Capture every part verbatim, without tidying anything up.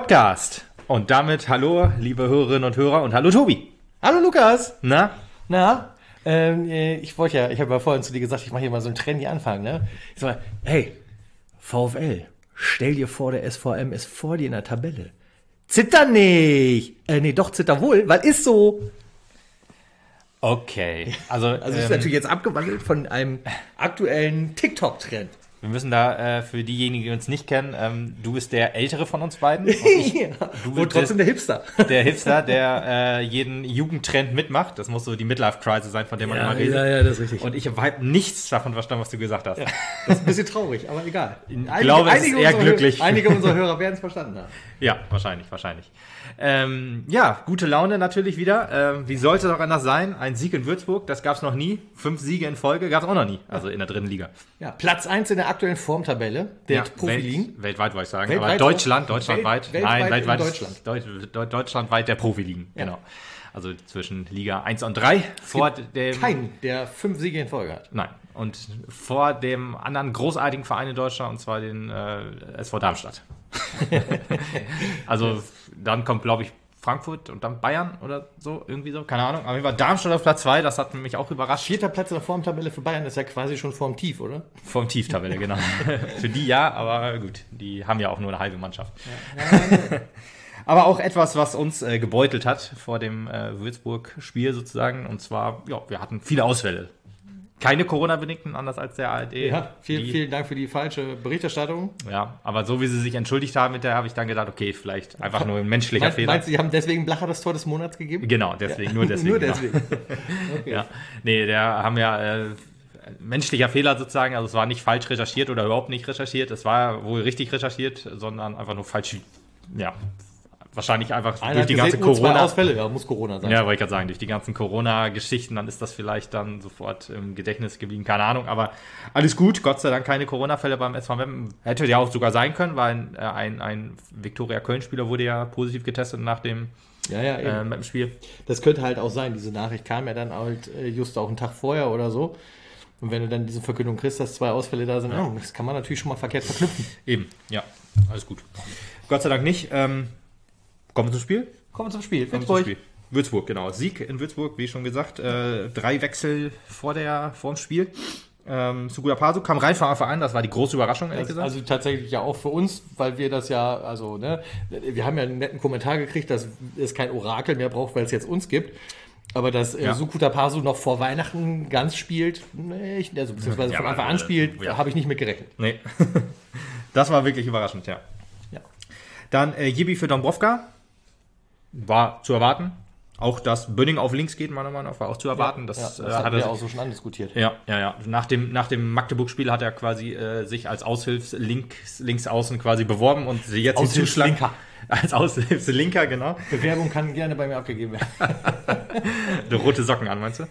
Podcast. Und damit hallo, liebe Hörerinnen und Hörer und hallo Tobi. Hallo Lukas. Na? Na? Ähm, ich wollte ja, ich habe ja vorhin zu dir gesagt, ich mache hier mal so einen trendy Anfang, ne? Ich sag mal, hey, VfL, stell dir vor, der S V M ist vor dir in der Tabelle. Zitter nicht! Äh, nee, doch, zitter wohl, weil ist so. Okay. Also, also ähm, ist natürlich jetzt abgewandelt von einem aktuellen TikTok-Trend. Wir müssen da äh, für diejenigen, die uns nicht kennen, ähm, du bist der Ältere von uns beiden. Und ich, ja, du und trotzdem der Hipster. Der Hipster, der äh, jeden Jugendtrend mitmacht. Das muss so die Midlife-Crisis sein, von der man ja, immer redet. Ja, ja, das ist richtig. Und ich habe nichts davon verstanden, was du gesagt hast. Ja, das ist ein bisschen traurig, aber egal. Ich einige, glaube, es ist eher glücklich. Hör- einige unserer Hörer werden es verstanden haben. Ja, wahrscheinlich, wahrscheinlich. Ähm, ja, gute Laune natürlich wieder. Ähm, wie sollte es auch anders sein? Ein Sieg in Würzburg, das gab es noch nie. Fünf Siege in Folge gab es auch noch nie, also in der dritten Liga. Ja, Platz eins in der aktuellen Formtabelle der ja, Profiligen. Welt, weltweit wollte ich sagen, weltweit aber Deutschland, auch? deutschlandweit. Welt, Nein, weltweit weltweit in ist Deutschland. Deut, deutschlandweit der Profiligen, Ja. genau. Also zwischen Liga eins und drei. Vor dem, Kein, der fünf Siege in Folge hat. Nein, und vor dem anderen großartigen Verein in Deutschland, und zwar den äh, S V Darmstadt. Also dann kommt, glaube ich, Frankfurt und dann Bayern oder so, irgendwie so, keine Ahnung. Aber mir war Darmstadt auf Platz zwei, das hat mich auch überrascht. Vierter Platz in der Formtabelle für Bayern ist ja quasi schon vorm Tief, oder? Vorm Tieftabelle, genau. Für die ja, aber gut, die haben ja auch nur eine halbe Mannschaft. Ja. Ja, aber auch etwas, was uns äh, gebeutelt hat vor dem äh, Würzburg-Spiel sozusagen. Und zwar, ja, wir hatten viele Ausfälle. Keine Corona-Bedingten, anders als der A R D. ja viel, die, vielen Dank für die falsche Berichterstattung. Ja, aber so wie sie sich entschuldigt haben mit der, habe ich dann gedacht, okay, vielleicht einfach nur ein menschlicher Meinst, Fehler. meinst du, die haben deswegen Blacher das Tor des Monats gegeben? Genau, deswegen, ja. nur deswegen. nur genau. deswegen. Okay. Ja, nee, der haben ja äh, menschlicher Fehler sozusagen, also es war nicht falsch recherchiert oder überhaupt nicht recherchiert, es war wohl richtig recherchiert, sondern einfach nur falsch, ja, wahrscheinlich einfach Einer durch hat die gesehen, ganze oh, zwei Corona... Ausfälle, ja, muss Corona sein. Ja, wollte ich gerade sagen, durch die ganzen Corona-Geschichten, dann ist das vielleicht dann sofort im Gedächtnis geblieben, keine Ahnung, aber alles gut, Gott sei Dank keine Corona-Fälle beim S V M. Hätte ja auch sogar sein können, weil ein, ein, ein Viktoria-Köln-Spieler wurde ja positiv getestet nach dem Ja, ja, äh, eben. im Spiel. Das könnte halt auch sein, diese Nachricht kam ja dann halt äh, just auch einen Tag vorher oder so. Und wenn du dann diese Verkündung kriegst, dass zwei Ausfälle da sind, ja. oh, das kann man natürlich schon mal verkehrt verknüpfen. Eben, ja, alles gut. Gott sei Dank nicht. Ähm, kommen wir zum Spiel? Kommen wir zum Spiel. Kommen wir zum Spiel. Würzburg, genau. Sieg in Würzburg, wie schon gesagt. Äh, drei Wechsel vor, der, vor dem Spiel. Ähm, Suguda Pasu kam rein von Anfang an, das war die große Überraschung, ehrlich Das, gesagt. also tatsächlich ja auch für uns, weil wir das ja, also, ne, wir haben ja einen netten Kommentar gekriegt, dass es kein Orakel mehr braucht, weil es jetzt uns gibt. Aber dass äh, Ja. Sukuta Pasu noch vor Weihnachten ganz spielt, nee, ich, also beziehungsweise Ja, von aber, Anfang an äh, spielt, ja. habe ich nicht mit gerechnet. Nee. Das war wirklich überraschend, ja. Ja. Dann äh, Jibi für Dombrovka. War zu erwarten. Auch, dass Bönning auf links geht, meiner Meinung nach, war auch zu erwarten. Ja, das das äh, hatten hat wir er auch so schon andiskutiert. Ja, ja, ja. Nach dem, nach dem Magdeburg-Spiel hat er quasi äh, sich als Aushilfs-Links, Linksaußen quasi beworben und sie jetzt Aushilfslinker. Als Aushilfslinker, genau. Bewerbung kann gerne bei mir abgegeben werden. Du rote Socken an, meinst du?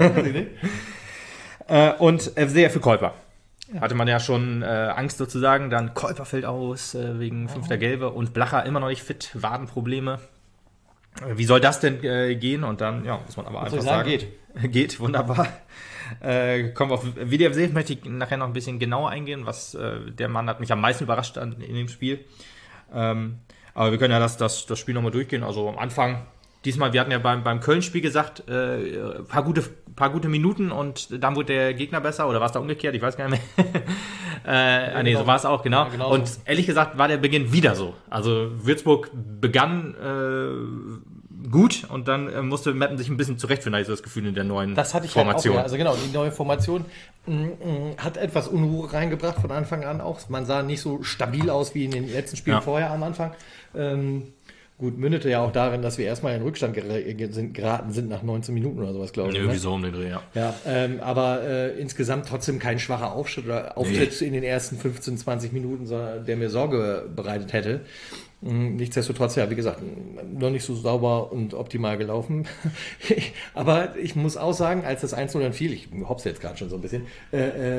äh, und äh, sehr für Käuper. Hatte man ja schon äh, Angst sozusagen. Dann Käuper fällt aus äh, wegen fünfter Gelbe und Blacher immer noch nicht fit, Wadenprobleme. Äh, Wie soll das denn äh, gehen? Und dann, ja, muss man aber Was einfach soll ich sagen. sagen, Geht. Geht, wunderbar. Äh, kommen wir auf W D F C, möchte ich nachher noch ein bisschen genauer eingehen, was äh, der Mann hat mich am meisten überrascht an, in dem Spiel. Ähm, aber wir können ja das, das, das Spiel nochmal durchgehen. Also am Anfang, diesmal, wir hatten ja beim, beim Köln-Spiel gesagt, äh, paar gute, paar gute Minuten und dann wurde der Gegner besser, oder war es da umgekehrt? Ich weiß gar nicht mehr. äh, ja, nee, genau. So war es auch, genau. Ja, genau und so. ehrlich gesagt war der Beginn wieder so. Also Würzburg begann äh, gut und dann äh, musste Meppen sich ein bisschen zurechtfinden, hatte ich so das Gefühl, in der neuen Das hatte ich Formation. Halt auch, ja. Also genau, die neue Formation mm, mm, hat etwas Unruhe reingebracht von Anfang an auch. Man sah nicht so stabil aus wie in den letzten Spielen Ja. vorher am Anfang. Ähm, gut, mündete ja auch darin, dass wir erstmal in Rückstand ger sind, geraten sind nach neunzehn Minuten oder sowas, glaube ich. Irgendwie Ne? so um den Dreh, ja. Ja, ähm, aber äh, insgesamt trotzdem kein schwacher Auftritt oder Auftritt Nee. in den ersten fünfzehn, zwanzig Minuten, sondern der mir Sorge bereitet hätte. Mm, Nichtsdestotrotz, ja, wie gesagt, noch nicht so sauber und optimal gelaufen. Aber ich muss auch sagen, als das eins null dann fiel, ich hopp's jetzt gerade schon so ein bisschen, äh, äh,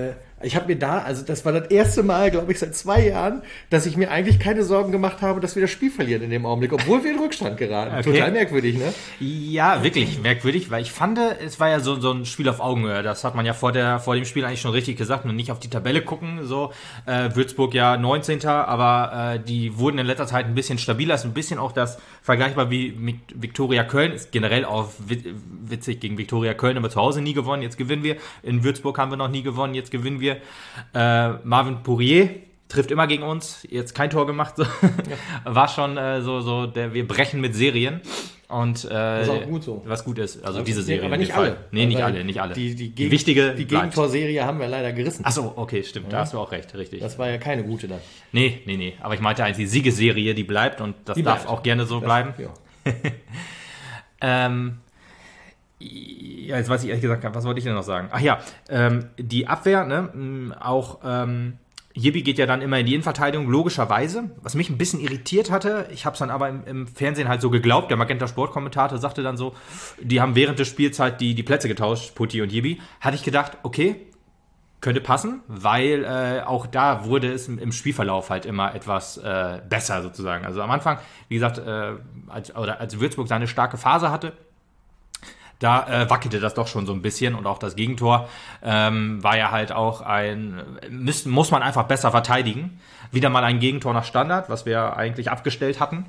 Ich habe mir da, also das war das erste Mal, glaube ich, seit zwei Jahren, dass ich mir eigentlich keine Sorgen gemacht habe, dass wir das Spiel verlieren in dem Augenblick, obwohl wir in Rückstand geraten. Okay. Total merkwürdig, ne? Ja, wirklich merkwürdig, weil ich fand, es war ja so, so ein Spiel auf Augenhöhe. Das hat man ja vor, der, vor dem Spiel eigentlich schon richtig gesagt und nicht auf die Tabelle gucken. So äh, Würzburg ja neunzehnter aber äh, die wurden in letzter Zeit ein bisschen stabiler. Ist ein bisschen auch das vergleichbar wie mit Viktoria Köln. Ist generell auch witzig, gegen Viktoria Köln haben wir zu Hause nie gewonnen, jetzt gewinnen wir. In Würzburg haben wir noch nie gewonnen, jetzt gewinnen wir. Äh, Marvin Poirier trifft immer gegen uns, jetzt kein Tor gemacht. So. Ja. War schon äh, so, so der, wir brechen mit Serien. Und, äh, das ist auch gut so. Was gut ist, also diese Serie. Aber nicht alle. Nee, nicht alle, nicht alle. Die, die, die wichtige die Gegentorserie haben wir leider gerissen. Achso, okay, stimmt, da ja. hast du auch recht, richtig. Das war ja keine gute dann. Nee, nee, nee, aber ich meinte eigentlich die Siegesserie, die bleibt und das die darf bleibt. auch gerne so das, bleiben. Ja. ähm, ja, jetzt weiß ich ehrlich gesagt, was wollte ich denn noch sagen? Ach ja, ähm, die Abwehr, ne, auch ähm, Jibbi geht ja dann immer in die Innenverteidigung, logischerweise. Was mich ein bisschen irritiert hatte, ich habe es dann aber im, im Fernsehen halt so geglaubt, der Magenta Sport-Kommentator sagte dann so, die haben während der Spielzeit die, die Plätze getauscht, Putti und Jibbi. Hatte ich gedacht, okay, könnte passen, weil äh, auch da wurde es im, im Spielverlauf halt immer etwas äh, besser sozusagen. Also am Anfang, wie gesagt, äh, als, oder als Würzburg seine starke Phase hatte, da äh, wackelte das doch schon so ein bisschen und auch das Gegentor ähm, war ja halt auch ein, müssen, muss man einfach besser verteidigen. Wieder mal ein Gegentor nach Standard, was wir eigentlich abgestellt hatten.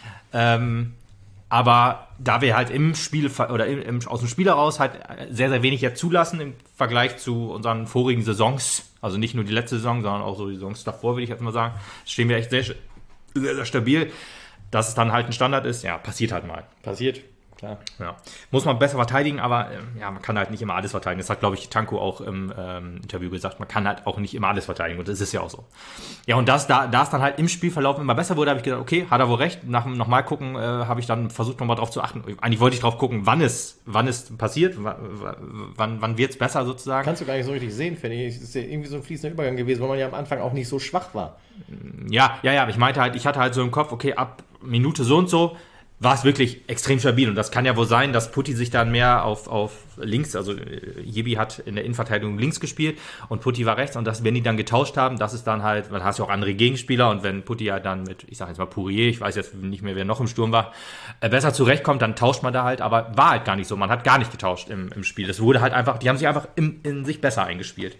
Ähm, aber da wir halt im Spiel oder im, im, aus dem Spiel heraus halt sehr, sehr wenig jetzt zulassen im Vergleich zu unseren vorigen Saisons, also nicht nur die letzte Saison, sondern auch so die Saisons davor, würde ich jetzt mal sagen, stehen wir echt sehr, sehr, sehr stabil. Dass es dann halt ein Standard ist, ja, passiert halt mal. Passiert. Klar. Ja. Muss man besser verteidigen, aber äh, ja, man kann halt nicht immer alles verteidigen. Das hat, glaube ich, Tanko auch im ähm, Interview gesagt. Man kann halt auch nicht immer alles verteidigen und das ist ja auch so. Ja, und das, da, da es dann halt im Spielverlauf immer besser wurde, habe ich gedacht, okay, hat er wohl recht. Nach dem nochmal gucken, äh, habe ich dann versucht, nochmal drauf zu achten. Eigentlich wollte ich drauf gucken, wann es, wann es passiert, wann, wann, wann wird es besser sozusagen. Kannst du gar nicht so richtig sehen, finde ich. Es ist ja irgendwie so ein fließender Übergang gewesen, weil man ja am Anfang auch nicht so schwach war. Ja, ja, ja, aber ich meinte halt, ich hatte halt so im Kopf, okay, ab Minute so und so war es wirklich extrem stabil. Und das kann ja wohl sein, dass Putti sich dann mehr auf, auf links, also Jibbi hat in der Innenverteidigung links gespielt und Putti war rechts. Und dass, wenn die dann getauscht haben, das ist dann halt, dann hast du auch andere Gegenspieler. Und wenn Putti ja dann mit, ich sag jetzt mal Poirier, ich weiß jetzt nicht mehr, wer noch im Sturm war, äh, besser zurechtkommt, dann tauscht man da halt. Aber war halt gar nicht so. Man hat gar nicht getauscht im, im Spiel. Das wurde halt einfach, die haben sich einfach in, in sich besser eingespielt.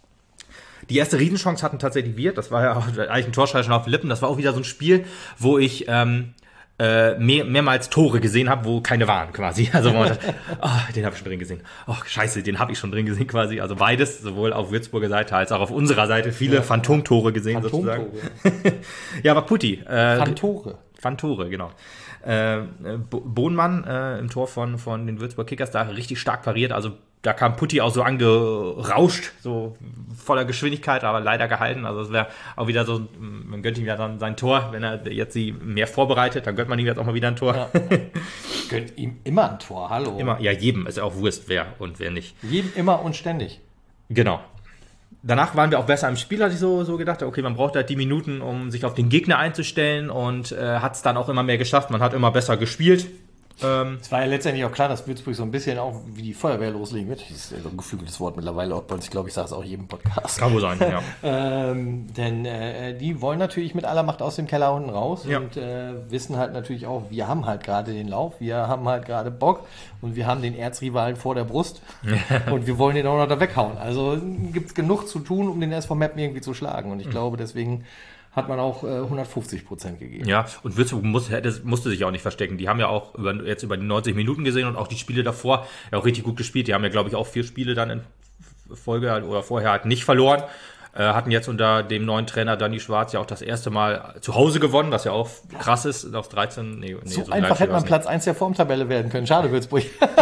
Die erste Riesenchance hatten tatsächlich wir. Das war ja auch eigentlich ein Torschrei schon auf den Lippen. Das war auch wieder so ein Spiel, wo ich ähm, äh, mehr, mehrmals Tore gesehen habe, wo keine waren quasi. Also wo man dachte, oh, den habe ich schon drin gesehen. Oh, scheiße, den habe ich schon drin gesehen quasi. Also beides, sowohl auf Würzburger Seite als auch auf unserer Seite, viele ja, Phantomtore gesehen Phantomtore. sozusagen. Ja, aber Putti. Äh, Phantore. Phantore, genau. Äh, Bohnmann äh, im Tor von, von den Würzburg Kickers da richtig stark pariert. Also da kam Putti auch so angerauscht, so voller Geschwindigkeit, aber leider gehalten. Also es wäre auch wieder so, man gönnt ihm ja dann sein Tor, wenn er jetzt sie mehr vorbereitet, dann gönnt man ihm jetzt auch mal wieder ein Tor. Ja. Gönnt ihm immer ein Tor, hallo. Immer, ja, jedem, ist ja auch Wurst, wer und wer nicht. Jedem immer und ständig. Genau. Danach waren wir auch besser im Spiel, hatte ich so, so gedacht. Okay, man braucht halt die Minuten, um sich auf den Gegner einzustellen und äh, hat es dann auch immer mehr geschafft. Man hat immer besser gespielt. Ähm, es war ja letztendlich auch klar, dass Würzburg so ein bisschen auch wie die Feuerwehr loslegen wird. Das ist ja so ein geflügeltes Wort mittlerweile auch bei uns. Ich glaube, ich sage es auch jedem Podcast. Kann wohl sein, ja. ähm, denn äh, die wollen natürlich mit aller Macht aus dem Keller unten raus ja. und äh, wissen halt natürlich auch, wir haben halt gerade den Lauf, wir haben halt gerade Bock und wir haben den Erzrivalen vor der Brust und wir wollen den auch noch da weghauen. Also gibt es genug zu tun, um den S V Meppen irgendwie zu schlagen und ich mhm. glaube, deswegen hat man auch äh, hundertfünfzig Prozent gegeben. Ja, und Würzburg muss, hätte, musste sich auch nicht verstecken. Die haben ja auch über, jetzt über die neunzig Minuten gesehen und auch die Spiele davor ja auch richtig gut gespielt. Die haben ja, glaube ich, auch vier Spiele dann in Folge oder vorher halt nicht verloren. Äh, hatten jetzt unter dem neuen Trainer Danny Schwarz ja auch das erste Mal zu Hause gewonnen, was ja auch krass ist. Auf dreizehn, nee, nee, so, so einfach hätte man Platz eins der Formtabelle werden können. Schade, Würzburg.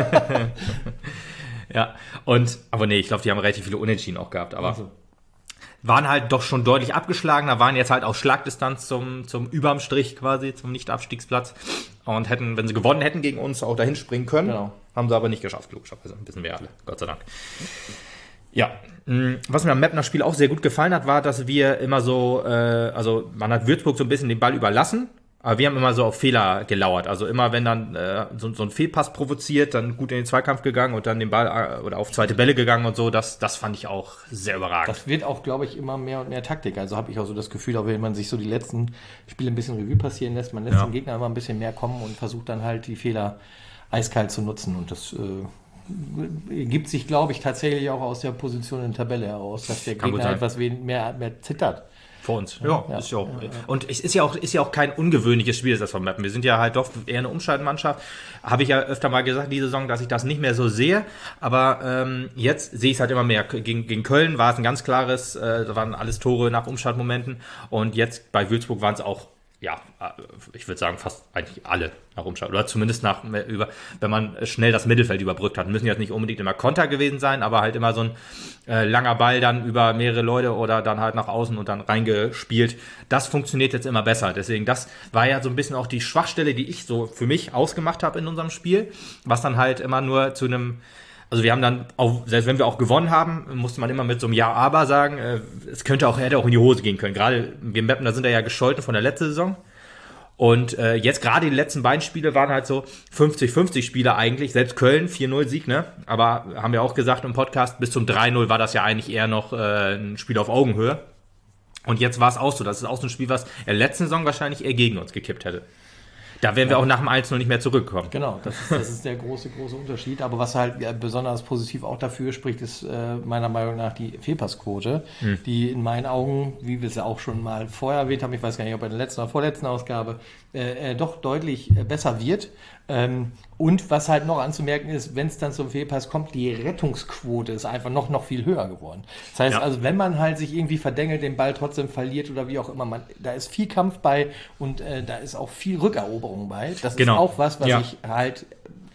Ja, und, aber nee, ich glaube, die haben relativ viele Unentschieden auch gehabt, aber also. waren halt doch schon deutlich abgeschlagener, waren jetzt halt auf Schlagdistanz zum, zum überm Strich quasi, zum Nicht-Abstiegsplatz und hätten, wenn sie gewonnen hätten gegen uns, auch dahin springen können. Genau. Haben sie aber nicht geschafft, logischerweise. Wissen wir alle, Gott sei Dank. Ja, was mir am Meppner Spiel auch sehr gut gefallen hat, war, dass wir immer so, äh, also man hat Würzburg so ein bisschen den Ball überlassen, Aber wir haben immer so auf Fehler gelauert. Also immer, wenn dann äh, so, so ein Fehlpass provoziert, dann gut in den Zweikampf gegangen und dann den Ball äh, oder auf zweite Bälle gegangen und so. Das, das fand ich auch sehr überragend. Das wird auch, glaube ich, immer mehr und mehr Taktik. Also habe ich auch so das Gefühl, auch wenn man sich so die letzten Spiele ein bisschen Revue passieren lässt, man lässt Ja. den Gegner immer ein bisschen mehr kommen und versucht dann halt die Fehler eiskalt zu nutzen. Und das äh, ergibt sich, glaube ich, tatsächlich auch aus der Position in der Tabelle heraus, dass der Kann gut Gegner sein. etwas wen- mehr, mehr zittert. Vor uns. Ja, Ja. ist ja auch. Und es ist ja auch, ist ja auch kein ungewöhnliches Spiel, das wir mappen. Wir sind ja halt doch eher eine Umschaltmannschaft. Habe ich ja öfter mal gesagt, die Saison, dass ich das nicht mehr so sehe. Aber ähm, jetzt sehe ich es halt immer mehr. Gegen, gegen Köln war es ein ganz klares, äh, da waren alles Tore nach Umschaltmomenten. Und jetzt bei Würzburg waren es auch, ja, ich würde sagen, fast eigentlich alle nach Umschalt. Oder zumindest nach, über, wenn man schnell das Mittelfeld überbrückt hat. Müssen jetzt nicht unbedingt immer Konter gewesen sein, aber halt immer so ein äh, langer Ball dann über mehrere Leute oder dann halt nach außen und dann reingespielt. Das funktioniert jetzt immer besser. Deswegen, das war ja so ein bisschen auch die Schwachstelle, die ich so für mich ausgemacht habe in unserem Spiel. Was dann halt immer nur zu einem, also wir haben dann, auch, selbst wenn wir auch gewonnen haben, musste man immer mit so einem Ja, aber sagen, äh, es könnte auch, hätte auch in die Hose gehen können. Gerade wir Mappen, da sind ja gescholten von der letzten Saison. Und äh, jetzt gerade die letzten beiden Spiele waren halt so fünfzig fünfzig Spiele eigentlich. Selbst Köln, vier null Sieg, ne? Aber haben wir auch gesagt im Podcast, bis zum drei null war das ja eigentlich eher noch äh, ein Spiel auf Augenhöhe. Und jetzt war es auch so. Das ist auch so ein Spiel, was in der letzten Saison wahrscheinlich eher gegen uns gekippt hätte. Da wären wir auch nach dem eins null nicht mehr zurückgekommen. Genau, das ist, das ist der große, große Unterschied. Aber was halt ja, besonders positiv auch dafür spricht, ist äh, meiner Meinung nach die Fehlpassquote, hm. die in meinen Augen, wie wir es ja auch schon mal vorher erwähnt haben, ich weiß gar nicht, ob in der letzten oder vorletzten Ausgabe, äh, äh, doch deutlich äh, besser wird. Ähm, und was halt noch anzumerken ist, wenn es dann zum Fehlpass kommt, die Rettungsquote ist einfach noch, noch viel höher geworden. Das heißt Ja. also, wenn man halt sich irgendwie verdengelt, den Ball trotzdem verliert oder wie auch immer, man, da ist viel Kampf bei und äh, da ist auch viel Rückeroberung bei. Das Genau. ist auch was, was Ja. ich halt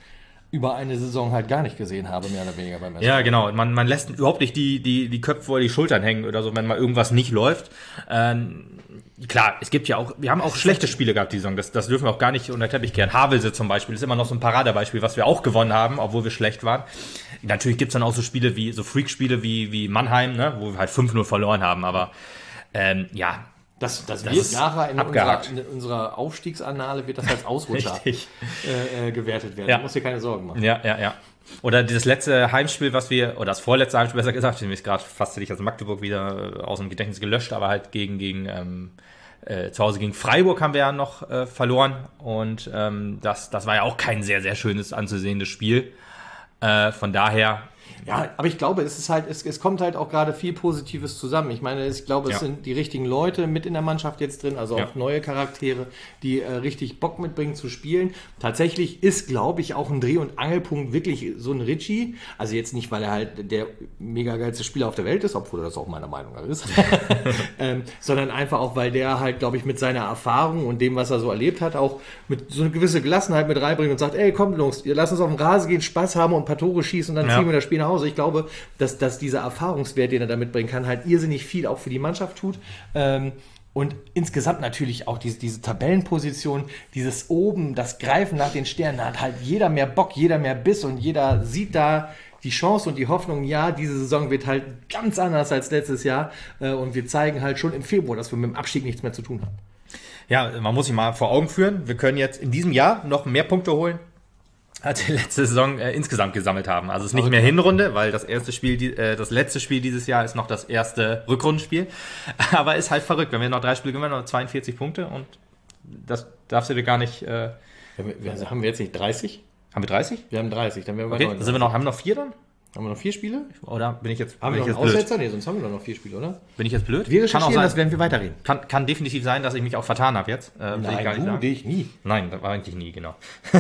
über eine Saison halt gar nicht gesehen habe, mehr oder weniger beim S V. Ja, genau. Man, man lässt überhaupt nicht die, die, die Köpfe vor die Schultern hängen oder so, wenn mal irgendwas nicht läuft. Ähm, klar, es gibt ja auch, wir haben auch schlechte Spiele gehabt die Saison, das, das dürfen wir auch gar nicht unter den Teppich kehren. Havelse zum Beispiel ist immer noch so ein Paradebeispiel, was wir auch gewonnen haben, obwohl wir schlecht waren. Natürlich gibt's dann auch so Spiele wie, so Freak-Spiele wie, wie Mannheim, ne, wo wir halt fünf null verloren haben, aber ähm, ja, Das, das, Das wird ist nachher in unserer, abgehakt. in unserer Aufstiegsannale wird das als Ausrutscher Richtig. äh, äh, gewertet werden. Ja. Du musst dir keine Sorgen machen. Ja, ja, ja. Oder dieses letzte Heimspiel, was wir, oder das vorletzte Heimspiel, besser gesagt, ich gerade fast hätte ich also Magdeburg wieder äh, aus dem Gedächtnis gelöscht, aber halt gegen, gegen ähm, äh, zu Hause gegen Freiburg haben wir ja noch äh, verloren und ähm, das, das war ja auch kein sehr, sehr schönes anzusehendes Spiel. Äh, von daher, Ja, aber ich glaube, es ist halt, es, es kommt halt auch gerade viel Positives zusammen. Ich meine, ich glaube, es Ja. sind die richtigen Leute mit in der Mannschaft jetzt drin, also Ja. auch neue Charaktere, die äh, richtig Bock mitbringen zu spielen. Tatsächlich ist, glaube ich, auch ein Dreh- und Angelpunkt wirklich so ein Ritchie. Also jetzt nicht, weil er halt der mega geilste Spieler auf der Welt ist, obwohl er das auch meiner Meinung nach ist, ähm, sondern einfach auch, weil der halt, glaube ich, mit seiner Erfahrung und dem, was er so erlebt hat, auch mit so eine gewisse Gelassenheit mit reinbringt und sagt, ey, komm, Jungs, ihr lasst uns auf den Rasen gehen, Spaß haben und ein paar Tore schießen und dann Ja. ziehen wir das Spiel nach Hause. Ich glaube, dass, dass dieser Erfahrungswert, den er da mitbringen kann, halt irrsinnig viel auch für die Mannschaft tut. Ähm, und insgesamt natürlich auch diese, diese Tabellenposition, dieses oben, das Greifen nach den Sternen, da hat halt jeder mehr Bock, jeder mehr Biss und jeder sieht da die Chance und die Hoffnung, ja, diese Saison wird halt ganz anders als letztes Jahr äh, und wir zeigen halt schon im Februar, dass wir mit dem Abstieg nichts mehr zu tun haben. ja, man muss sich mal vor Augen führen, wir können jetzt in diesem Jahr noch mehr Punkte holen, als wir letzte Saison äh, insgesamt gesammelt haben. Also es ist nicht mehr Hinrunde, weil das erste Spiel, die, äh, das letzte Spiel dieses Jahr ist noch das erste Rückrundenspiel. Aber ist halt verrückt, wenn wir noch drei Spiele gewinnen, noch zweiundvierzig Punkte und das darfst du dir gar nicht. Äh, Wir, wir, haben wir jetzt nicht dreißig? haben wir dreißig? Wir haben dreißig, dann wären wir Okay, bei dann sind wir noch, haben wir noch vier dann? Haben wir noch vier Spiele? Oder bin ich jetzt, Haben bin wir ich noch einen jetzt blöd? Aussetzer? Nee, sonst haben wir doch noch vier Spiele, oder? Bin ich jetzt blöd? Wir Kann auch recherchieren sein. das, wenn wir weiterreden. Kann, kann definitiv sein, dass ich mich auch vertan habe jetzt. Äh, will ich gar nicht sagen. dich nie. Nein, das war eigentlich nie, genau.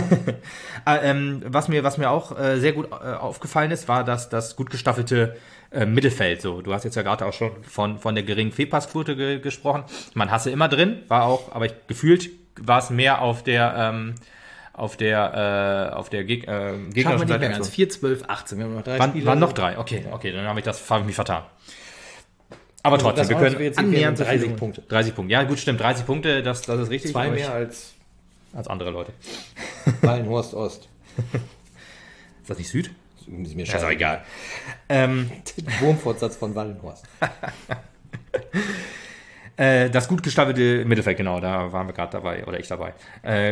äh, ähm, was, mir, was mir auch äh, sehr gut äh, aufgefallen ist, war dass das gut gestaffelte äh, Mittelfeld. So, du hast jetzt ja gerade auch schon von, von der geringen Fehlpassquote ge gesprochen. Man hasse immer drin, war auch, aber ich, gefühlt war es mehr auf der ähm, auf der äh, auf der Geg äh, Schaffen wir gegnerischen nicht mehr Seite. ganz. vier, zwölf, achtzehn. Wir haben noch drei Waren, Spiele. waren noch drei, okay, okay, dann habe ich das habe ich mich vertan. Aber Also trotzdem, das wir heißt, können wir jetzt hier annähernd so dreißig viele- Punkte. dreißig Punkte. Ja, gut, stimmt, dreißig Punkte, das, das ist richtig. Zwei aber ich- mehr als als andere Leute. Wallenhorst Ost. Ist das nicht Süd? Ist mir Ja, ist auch scheißegal. egal. Ähm, Wurmfortsatz von Wallenhorst. Äh, das gut gestaffelte Mittelfeld, genau, da waren wir gerade dabei, oder ich dabei. Äh,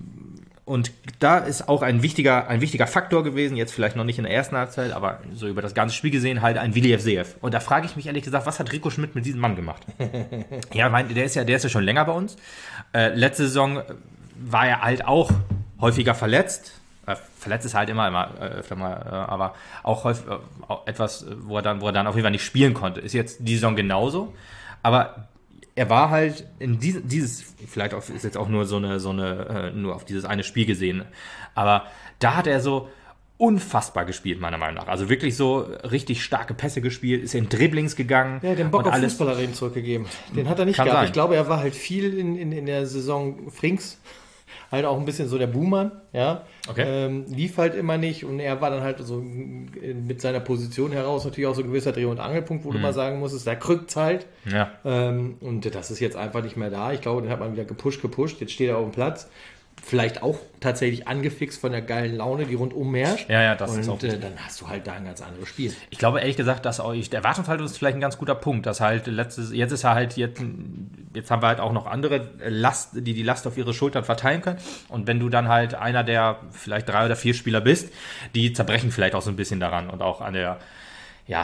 und da ist auch ein wichtiger, ein wichtiger Faktor gewesen, jetzt vielleicht noch nicht in der ersten Halbzeit, aber so über das ganze Spiel gesehen, halt ein Willi Evseev. Und da frage ich mich ehrlich gesagt, was hat Rico Schmidt mit diesem Mann gemacht? Ja, mein, der ist ja, der ist ja schon länger bei uns. Äh, letzte Saison war er halt auch häufiger verletzt. Äh, verletzt ist halt immer, immer äh, öfter mal, äh, aber auch häufig äh, auch etwas, wo er, dann, wo er dann auf jeden Fall nicht spielen konnte. Ist jetzt die Saison genauso. Aber er war halt in dieses, dieses vielleicht auch, ist jetzt auch nur so eine, so eine, äh, nur auf dieses eine Spiel gesehen, aber da hat er so unfassbar gespielt, meiner Meinung nach. Also wirklich so richtig starke Pässe gespielt, ist in Dribblings gegangen. Ja, den Bock und auf alles. Fußballer eben zurückgegeben. Den hat er nicht Kann gehabt. sein. Ich glaube, er war halt viel in, in, in der Saison Frings. Halt auch ein bisschen so der Buhmann, ja. Okay. Ähm, lief halt immer nicht und er war dann halt so mit seiner Position heraus natürlich auch so ein gewisser Dreh- und Angelpunkt, wo mhm. du mal sagen musstest, da krückt's halt. Ja. Ähm, und das ist jetzt einfach nicht mehr da. Ich glaube, den hat man wieder gepusht, gepusht. Jetzt steht er auf dem Platz. Vielleicht auch tatsächlich angefixt von der geilen Laune, die rundum herrscht. Ja, ja, das und, ist auch äh, dann hast du halt da ein ganz anderes Spiel. Ich glaube ehrlich gesagt, dass auch der Erwartungshaltung ist vielleicht ein ganz guter Punkt, dass halt letztes, jetzt ist er halt jetzt, jetzt haben wir halt auch noch andere Last, die die Last auf ihre Schultern verteilen können. Und wenn du dann halt einer der vielleicht drei oder vier Spieler bist, die zerbrechen vielleicht auch so ein bisschen daran und auch an der, ja,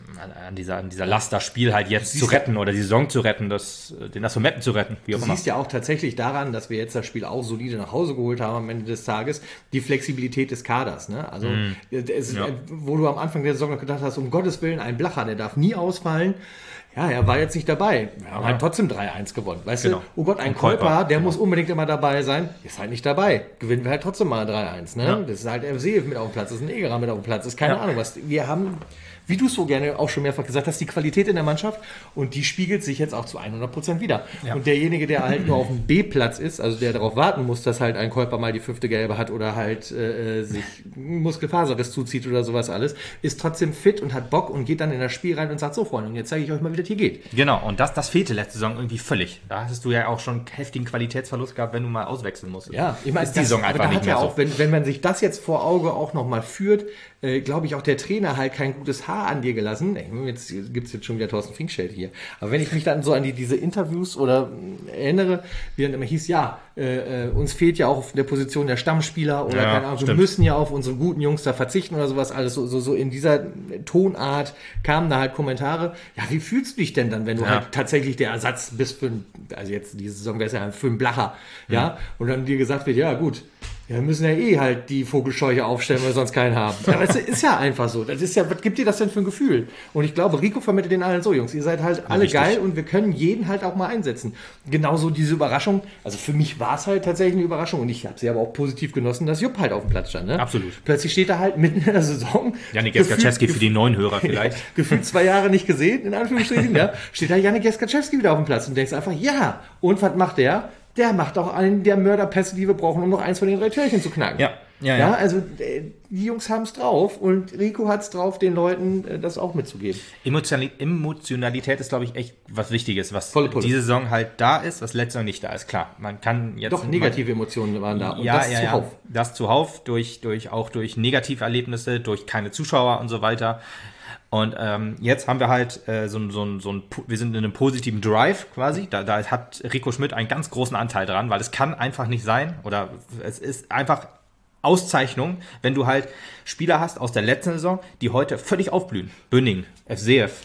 an dieser, an dieser Last, das Spiel halt jetzt zu retten oder die Saison zu retten, das, den Assometten zu retten, wie auch Du immer. siehst ja auch tatsächlich daran, dass wir jetzt das Spiel auch solide nach Hause geholt haben am Ende des Tages, die Flexibilität des Kaders. Ne? Also, mm. es, ja. wo du am Anfang der Saison noch gedacht hast, um Gottes Willen, ein Blacher, der darf nie ausfallen. Ja, er war jetzt nicht dabei. Wir haben ja. halt trotzdem drei eins gewonnen. Weißt genau. du, oh Gott, ein Kolper, der genau. muss unbedingt immer dabei sein. Ist halt nicht dabei. Gewinnen wir halt trotzdem mal drei eins. Ne? Ja. Das ist halt Evseev mit auf dem Platz, das ist ein Egerer mit auf dem Platz. Das ist keine ja. Ahnung was. Wir haben, wie du es so gerne auch schon mehrfach gesagt hast, die Qualität in der Mannschaft und die spiegelt sich jetzt auch zu hundert Prozent wieder. Ja. Und derjenige, der halt nur auf dem B-Platz ist, also der darauf warten muss, dass halt ein Kolper mal die fünfte Gelbe hat oder halt äh, sich Muskelfaserriss zuzieht oder sowas alles, ist trotzdem fit und hat Bock und geht dann in das Spiel rein und sagt, so Freunde, und jetzt zeige ich euch mal, wie das hier geht. Genau, und das, das fehlte letzte Saison irgendwie völlig. Da hast du ja auch schon heftigen Qualitätsverlust gehabt, wenn du mal auswechseln musstest. Ja, ich meine, ist die Saison einfach nicht mehr ja so. Auch, wenn, wenn man sich das jetzt vor Auge auch nochmal führt, äh, glaube ich, auch der Trainer halt kein gutes Haar an dir gelassen. Jetzt gibt es jetzt schon wieder Thorsten Finkstedt hier. Aber wenn ich mich dann so an die, diese Interviews oder äh, erinnere, wie dann immer hieß, ja, äh, äh, uns fehlt ja auch auf der Position der Stammspieler oder ja, keine Ahnung, wir stimmt. müssen ja auf unsere guten Jungs da verzichten oder sowas, alles so, so, so in dieser Tonart kamen da halt Kommentare. Ja, wie fühlst du dich denn dann, wenn du ja. halt tatsächlich der Ersatz bist für ein, also jetzt diese Saison wäre es ja für einen Blacher, mhm. ja, und dann dir gesagt wird, ja gut, ja, wir müssen ja eh halt die Vogelscheuche aufstellen, weil wir sonst keinen haben. Ja, aber es ist ja einfach so. Das ist ja, was gibt dir das denn für ein Gefühl? Und ich glaube, Rico vermittelt den allen so, Jungs, ihr seid halt alle Richtig. geil und wir können jeden halt auch mal einsetzen. Genauso diese Überraschung, also für mich war es halt tatsächlich eine Überraschung und ich habe sie aber auch positiv genossen, dass Jupp halt auf dem Platz stand. Ne? Absolut. Plötzlich steht er halt mitten in der Saison. Janik Jeskaczewski für die neuen Hörer vielleicht. Ja, gefühlt zwei Jahre nicht gesehen, in Anführungsstrichen, ja. Steht da Janik Jeskaczewski wieder auf dem Platz und denkst einfach, ja, und was macht der? Der macht auch einen der Mörderpässe, die wir brauchen, um noch eins von den drei Türchen zu knacken. Ja, ja, ja. ja also äh, die Jungs haben es drauf und Rico hat es drauf, den Leuten äh, das auch mitzugeben. Emotionalität, Emotionalität ist, glaube ich, echt was Wichtiges, was Volle Pulle. diese Saison halt da ist, was letzte Saison nicht da ist. Klar, man kann jetzt... Doch, negative Emotionen waren da und ja, das ja, zuhauf. Ja, das zuhauf, durch, durch, auch durch Negativerlebnisse, durch keine Zuschauer und so weiter. Und ähm, jetzt haben wir halt äh, so, so, so ein, wir sind in einem positiven Drive quasi. Da, da hat Rico Schmidt einen ganz großen Anteil dran, weil es kann einfach nicht sein oder es ist einfach Auszeichnung, wenn du halt Spieler hast aus der letzten Saison, die heute völlig aufblühen. Bünning, Evseev,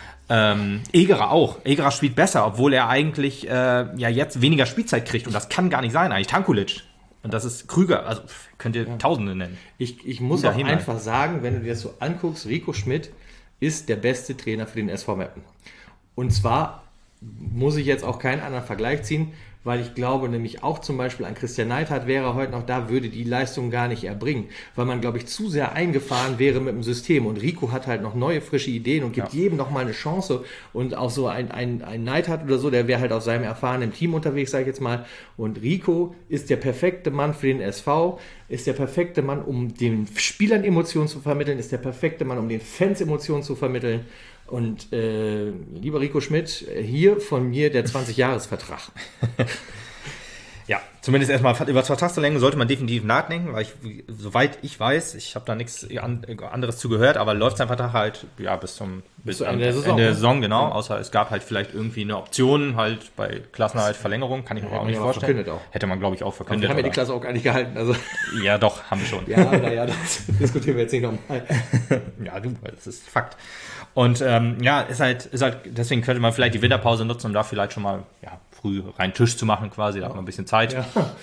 ähm, Egerer auch. Egerer spielt besser, obwohl er eigentlich äh, ja jetzt weniger Spielzeit kriegt und das kann gar nicht sein eigentlich. Tankulic. Und das ist Krüger, also könnt ihr ja. Tausende nennen. Ich, ich muss auch Himmel. einfach sagen, wenn du dir das so anguckst, Rico Schmidt ist der beste Trainer für den S V Meppen. Und zwar muss ich jetzt auch keinen anderen Vergleich ziehen, weil ich glaube nämlich auch zum Beispiel ein Christian Neidhardt wäre heute noch da, würde die Leistung gar nicht erbringen, weil man, glaube ich, zu sehr eingefahren wäre mit dem System und Rico hat halt noch neue, frische Ideen und gibt ja. jedem noch mal eine Chance und auch so ein, ein, ein Neidhardt oder so, der wäre halt auf seinem erfahrenen Team unterwegs, sage ich jetzt mal, und Rico ist der perfekte Mann für den S V, ist der perfekte Mann, um den Spielern Emotionen zu vermitteln, ist der perfekte Mann, um den Fans Emotionen zu vermitteln. Und äh, lieber Rico Schmidt, hier von mir der zwanzig-Jahres-Vertrag. Ja, zumindest erstmal über das Vertragsverlängerung sollte man definitiv nachdenken, weil ich, soweit ich weiß, ich habe da nichts anderes zu gehört, aber läuft sein Vertrag halt ja bis zum bis Ende am der Saison, Ende der ne? Saison, genau, Ja. außer es gab halt vielleicht irgendwie eine Option halt bei Klassenerhalt Verlängerung, kann ich mir Hätte auch man nicht ja auch vorstellen. verkündet auch. Hätte man, glaube ich, auch Wir verkündet. haben ja die oder- Klasse auch gar nicht gehalten. Also Ja, doch, haben wir schon. ja, naja, das diskutieren wir jetzt nicht nochmal. Ja, du, das ist Fakt. Und ähm, ja, ist halt, ist halt, deswegen könnte man vielleicht die Winterpause nutzen, um da vielleicht schon mal ja, früh rein Tisch zu machen quasi, da hat man ein bisschen Zeit. Ja.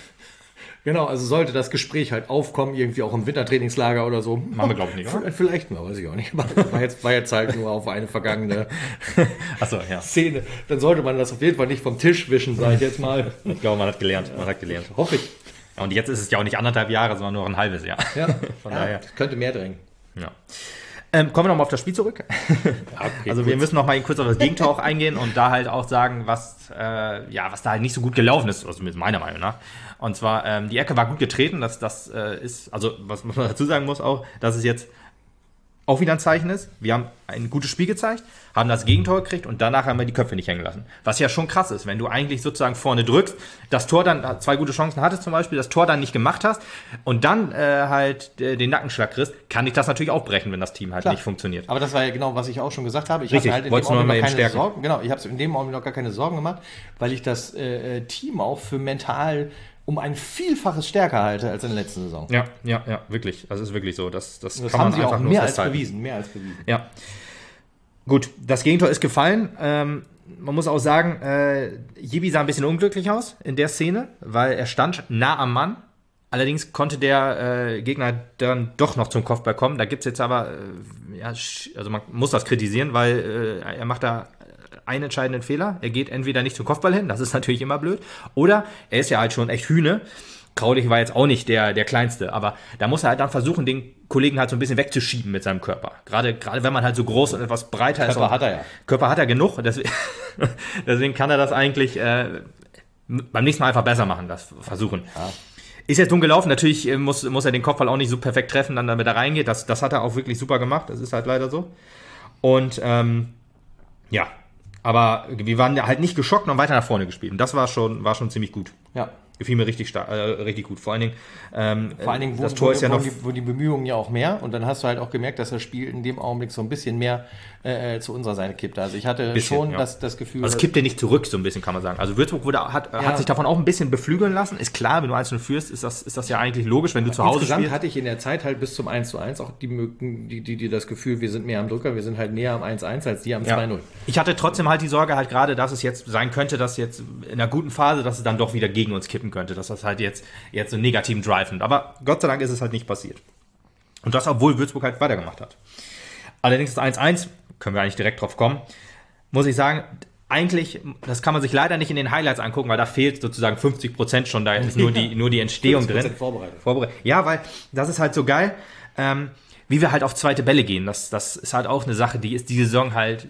Genau, also sollte das Gespräch halt aufkommen, irgendwie auch im Wintertrainingslager oder so. Machen wir, glaube ich, nicht, oder? Vielleicht mal, weiß ich auch nicht. Aber war jetzt, war jetzt halt nur auf eine vergangene Achso, ja. Szene. Dann sollte man das auf jeden Fall nicht vom Tisch wischen, sage ich jetzt mal. Ich glaube, man hat gelernt. Man hat gelernt. Hoffe ich. Und jetzt ist es ja auch nicht anderthalb Jahre, sondern nur ein halbes Jahr. Ja, Von ja, daher. das könnte mehr drängen. Ja. Ähm, kommen wir nochmal auf das Spiel zurück. Okay, Also wir müssen noch mal kurz auf das Gegentor auch eingehen und da halt auch sagen, was, äh, ja, was da halt nicht so gut gelaufen ist, also meiner Meinung nach. Und zwar, ähm, die Ecke war gut getreten, das, das äh, ist, also was man dazu sagen muss auch, dass es jetzt auch wieder ein Zeichen ist. Wir haben ein gutes Spiel gezeigt, haben das Gegentor gekriegt und danach haben wir die Köpfe nicht hängen lassen. Was ja schon krass ist, wenn du eigentlich sozusagen vorne drückst, das Tor dann, zwei gute Chancen hattest zum Beispiel, das Tor dann nicht gemacht hast und dann äh, halt äh, den Nackenschlag kriegst, kann dich das natürlich auch brechen, wenn das Team halt Klar. nicht funktioniert. Aber das war ja genau, was ich auch schon gesagt habe. Ich Richtig, hatte halt in dem wolltest du noch Augenblick mal noch eben keine stärken. Sorgen. Genau, ich habe in dem Augenblick noch gar keine Sorgen gemacht, weil ich das äh, Team auch für mental um ein Vielfaches stärker halte als in der letzten Saison. Ja, ja, ja, wirklich. Das ist wirklich so. Das, das, Das kann haben man sie auch einfach nur mehr als festhalten. bewiesen, mehr als bewiesen. Ja. Gut, das Gegentor ist gefallen. Ähm, man muss auch sagen, äh, Jibi sah ein bisschen unglücklich aus in der Szene, weil er stand nah am Mann. Allerdings konnte der äh, Gegner dann doch noch zum Kopfball kommen. Da gibt es jetzt aber, äh, ja, sch- also man muss das kritisieren, weil äh, er macht da einen entscheidenden Fehler. Er geht entweder nicht zum Kopfball hin, das ist natürlich immer blöd, oder er ist ja halt schon echt Hühne. Kraulich war jetzt auch nicht der, der Kleinste, aber da muss er halt dann versuchen, den Kollegen halt so ein bisschen wegzuschieben mit seinem Körper. Gerade, gerade wenn man halt so groß und etwas breiter ist. Körper und- hat er ja. Körper hat er genug, deswegen, deswegen kann er das eigentlich äh, beim nächsten Mal einfach besser machen, das versuchen. Ja. Ist jetzt dumm gelaufen, natürlich äh, muss, muss er den Kopfball auch nicht so perfekt treffen, dann damit er reingeht. Das, das hat er auch wirklich super gemacht, das ist halt leider so. Und ähm, ja, aber wir waren halt nicht geschockt und haben weiter nach vorne gespielt. Und das war schon, war schon ziemlich gut. Ja. Gefiel mir richtig, star- äh, richtig gut. Vor allen Dingen, ähm, Vor allen Dingen, wo, das Tor wo, ist ja wo, noch. die, wo die Bemühungen ja auch mehr und dann hast du halt auch gemerkt, dass das Spiel in dem Augenblick so ein bisschen mehr äh, zu unserer Seite kippte. Also ich hatte Bisschen, schon ja. das, das Gefühl, Also es kippte nicht zurück, so ein bisschen kann man sagen. Also Würzburg wurde, hat, Ja. hat sich davon auch ein bisschen beflügeln lassen. Ist klar, wenn du eins null führst, ist das, ist das ja eigentlich logisch, wenn du zu Hause insgesamt spielst. hatte ich in der Zeit halt bis zum eins zu eins auch die, Mögen- die, die, die das Gefühl, wir sind mehr am Drücker, wir sind halt näher am eins zu eins als die am Ja. zwei null. Ich hatte trotzdem halt die Sorge halt gerade, dass es jetzt sein könnte, dass jetzt in einer guten Phase, dass es dann doch wieder gegen uns kippen könnte, dass das halt jetzt, jetzt so einen negativen Drive nimmt. Aber Gott sei Dank ist es halt nicht passiert. Und das, obwohl Würzburg halt weitergemacht hat. Allerdings das eins eins, können wir eigentlich direkt drauf kommen, muss ich sagen, eigentlich, das kann man sich leider nicht in den Highlights angucken, weil da fehlt sozusagen fünfzig Prozent schon, da ist nur die, nur die Entstehung drin. fünfzig Prozent vorbereitet. Vorbereitet. Ja, weil das ist halt so geil, ähm, wie wir halt auf zweite Bälle gehen. Das, das ist halt auch eine Sache, die ist die Saison halt,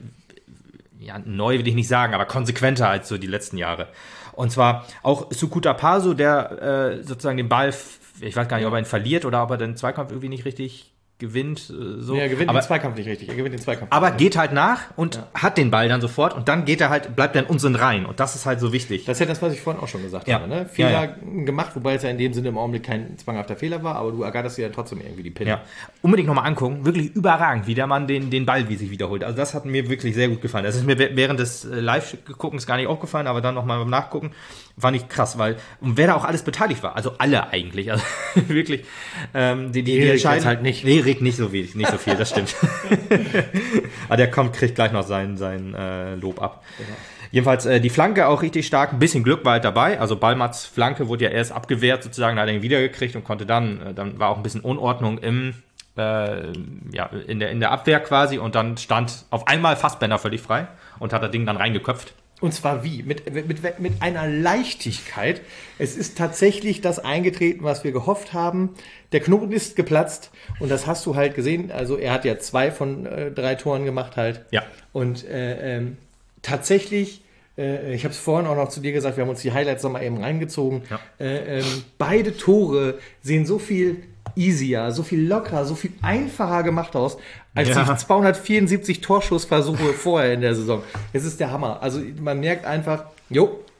ja, neu will ich nicht sagen, aber konsequenter als so die letzten Jahre. Und zwar auch Sukuta Paso, der äh, sozusagen den Ball, f- ich weiß gar nicht, ob er ihn verliert oder ob er den Zweikampf irgendwie nicht richtig gewinnt. äh, So. Nee, er gewinnt aber, den Zweikampf nicht richtig. Er gewinnt den Zweikampf. aber nicht. geht halt nach und hat den Ball dann sofort und dann geht er halt, bleibt er in unseren Reihen. Und das ist halt so wichtig. Das ist ja das, was ich vorhin auch schon gesagt Ja. habe. Ne? Fehler Ja, gemacht, wobei es ja in dem Sinne im Augenblick kein zwanghafter Fehler war, aber du ergatterst dir ja trotzdem irgendwie die Pinne. Ja, unbedingt nochmal angucken. Wirklich überragend, wie der Mann den, den Ball wie sich wiederholt. Also das hat mir wirklich sehr gut gefallen. Das ist mir während des äh, Live-Guckens gar nicht aufgefallen, aber dann nochmal beim Nachgucken fand ich krass, weil und wer da auch alles beteiligt war. Also alle eigentlich. Also wirklich. Ähm, die, die, die Erik entscheiden jetzt halt nicht. Nee, Erik nicht so wenig, nicht so viel, das stimmt. Aber der kommt, kriegt gleich noch sein, sein äh, Lob ab. Jedenfalls äh, die Flanke auch richtig stark, ein bisschen Glück war halt dabei. Also Ballmats Flanke wurde ja erst abgewehrt, sozusagen, da hat er ihn wiedergekriegt und konnte dann, äh, dann war auch ein bisschen Unordnung im, äh, ja, in der, in der Abwehr quasi und dann stand auf einmal Fassbender völlig frei und hat das Ding dann reingeköpft. Und zwar wie? Mit, mit, mit einer Leichtigkeit. Es ist tatsächlich das eingetreten, was wir gehofft haben. Der Knoten ist geplatzt und das hast du halt gesehen. Also er hat ja zwei von äh, drei Toren gemacht halt. Ja. Und äh, ähm, tatsächlich, äh, ich habe es vorhin auch noch zu dir gesagt, wir haben uns die Highlights nochmal eben reingezogen. Ja. Äh, ähm, beide Tore sehen so viel easier, so viel lockerer, so viel einfacher gemacht aus, als Ja. die zweihundertvierundsiebzig Torschussversuche vorher in der Saison. Es ist der Hammer. Also man merkt einfach, jo,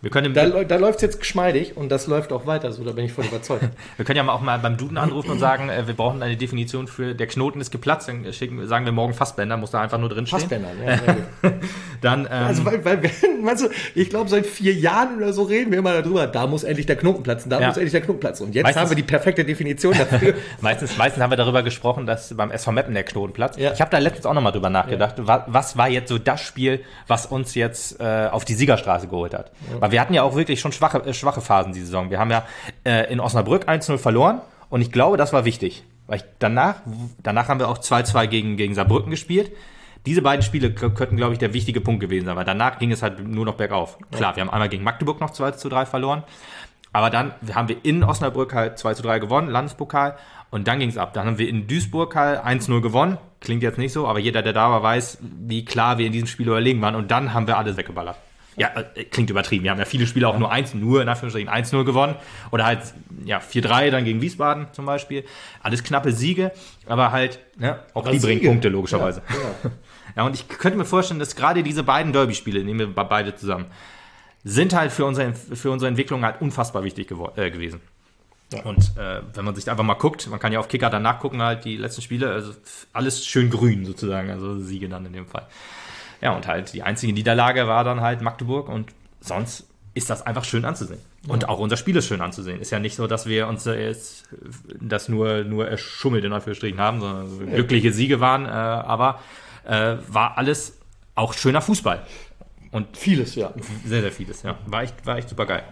Wir können, Da, da läuft es jetzt geschmeidig und das läuft auch weiter, so da bin ich voll überzeugt. wir können ja auch mal beim Duden anrufen und sagen, äh, wir brauchen eine Definition für der Knoten ist geplatzt. Dann schicken, sagen wir morgen Fassbänder, muss da einfach nur drin stehen. Fassbänder, ja, sehr gut. Dann, ähm, Also, weil, weil meinst du, ich glaube, seit vier Jahren oder so reden wir immer darüber, da muss endlich der Knoten platzen, da Ja. muss endlich der Knoten platzen. Und jetzt Meistens- haben wir die perfekte Definition dafür. meistens, meistens haben wir darüber gesprochen, dass beim S V Meppen der Knoten platzt. Ja. Ich habe da letztens auch nochmal drüber nachgedacht, wa- was war jetzt so das Spiel, was uns jetzt äh, auf die Siegerstraße geholt hat. Ja. Weil wir hatten ja auch wirklich schon schwache, äh, schwache Phasen diese Saison. Wir haben ja äh, in Osnabrück eins null verloren und ich glaube, das war wichtig. Weil ich danach, danach haben wir auch zwei zwei gegen, gegen Saarbrücken gespielt. Diese beiden Spiele k- könnten, glaube ich, der wichtige Punkt gewesen sein, weil danach ging es halt nur noch bergauf. Klar, wir haben einmal gegen Magdeburg noch zwei zu drei verloren, aber dann haben wir in Osnabrück halt zwei zu drei gewonnen, Landespokal, und dann ging es ab. Dann haben wir in Duisburg halt eins null gewonnen, klingt jetzt nicht so, aber jeder, der da war, weiß, wie klar wir in diesem Spiel überlegen waren, und dann haben wir alles weggeballert. Ja, äh, klingt übertrieben. Wir haben ja viele Spiele auch nur eins, nur in Anführungsstrichen eins null gewonnen. Oder halt, ja, vier drei dann gegen Wiesbaden zum Beispiel. Alles knappe Siege, aber halt, ne, auch Aber die bringen Siege. Punkte, logischerweise. Ja, ja. Ja, und ich könnte mir vorstellen, dass gerade diese beiden Derby-Spiele, nehmen wir be- beide zusammen, sind halt für unsere, für unsere Entwicklung halt unfassbar wichtig gewo- äh, gewesen. Ja. Und äh, wenn man sich da einfach mal guckt, man kann ja auf Kicker danach gucken, halt die letzten Spiele, also alles schön grün sozusagen, also Siege dann in dem Fall. Ja, und halt die einzige Niederlage war dann halt Magdeburg, und sonst ist das einfach schön anzusehen. Und Ja. auch unser Spiel ist schön anzusehen. Ist ja nicht so, dass wir uns äh, jetzt das nur, nur erschummelt in Anführungsstrichen haben, sondern so glückliche Siege waren, äh, aber äh, war alles auch schöner Fußball. Und Vieles, ja. sehr, sehr vieles, ja. War echt, war echt super geil.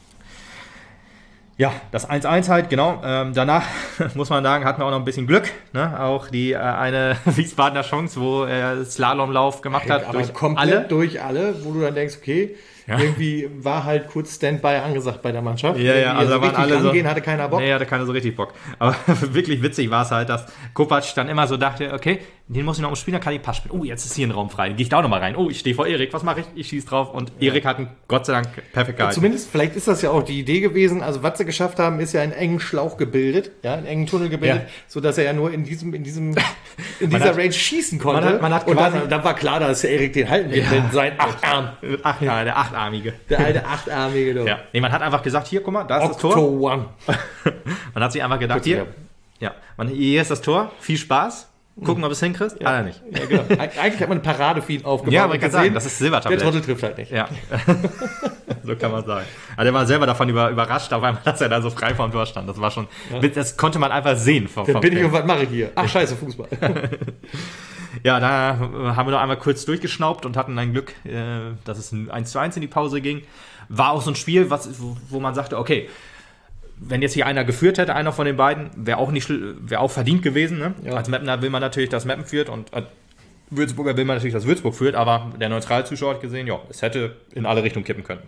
Ja, das eins eins halt, genau. Ähm, danach, muss man sagen, hatten wir auch noch ein bisschen Glück. Ne? Auch die äh, eine Wiesbadener Chance, wo er Slalomlauf gemacht hat. Aber durch komplett alle. durch alle, wo du dann denkst, okay, Ja. irgendwie war halt kurz Standby angesagt bei der Mannschaft. Ja, ja, Irgendwie also so da waren richtig alle so. rangehen, hatte keiner Bock. Nee, hatte keiner so richtig Bock. Aber wirklich witzig war es halt, dass Kopac dann immer so dachte, okay, den muss ich noch umspielen, dann kann ich Pass spielen. Oh, jetzt ist hier ein Raum frei. Dann gehe ich da auch noch mal rein. Oh, ich stehe vor Erik. Was mache ich? Ich schieße drauf. Und Erik hat ihn Gott sei Dank perfekt gehalten. Zumindest, vielleicht ist das ja auch die Idee gewesen. Also, was sie geschafft haben, ist ja einen engen Schlauch gebildet, ja, einen engen Tunnel gebildet, Ja. so dass er ja nur in diesem, in diesem, in Man dieser hat- Range schießen konnte. man hat- man hat und quasi- dann, dann war klar, dass der Erik den halten wird mit seinen acht Armen. Ach, ja, der Achtarmige. Der alte achtarmige, du. Ja. Nee, man hat einfach gesagt, hier, guck mal, da ist das Tor. Octo One. Man hat sich einfach gedacht, Kurz hier, Werbung. ja, man, hier ist das Tor. Viel Spaß. Gucken, ob es hinkriegst. Ja. Ah, nicht. Ja, genau. Eig- Eigentlich hat man eine Parade für ihn aufgebaut. Ja, aber ich und kann sagen, das ist Silbertablett. Der Trottel trifft halt nicht. Ja, so kann man sagen. Also er war selber davon über, überrascht, auf einmal, dass er da so frei vorm Tor stand. Das war schon, das konnte man einfach sehen. Vom, Dann vom bin ich Feld. und was mache ich hier? Ach, scheiße, Fußball. Ja, da haben wir noch einmal kurz durchgeschnaubt und hatten ein Glück, äh, dass es ein eins zu eins in die Pause ging. War auch so ein Spiel, was, wo, wo man sagte, okay, wenn jetzt hier einer geführt hätte, einer von den beiden, wäre auch nicht, wäre auch verdient gewesen. Ne? Ja. Als Mapner will man natürlich, dass Mappen führt, und als Würzburger will man natürlich, dass Würzburg führt, aber der neutrale Zuschauer hat gesehen, ja, es hätte in alle Richtungen kippen können.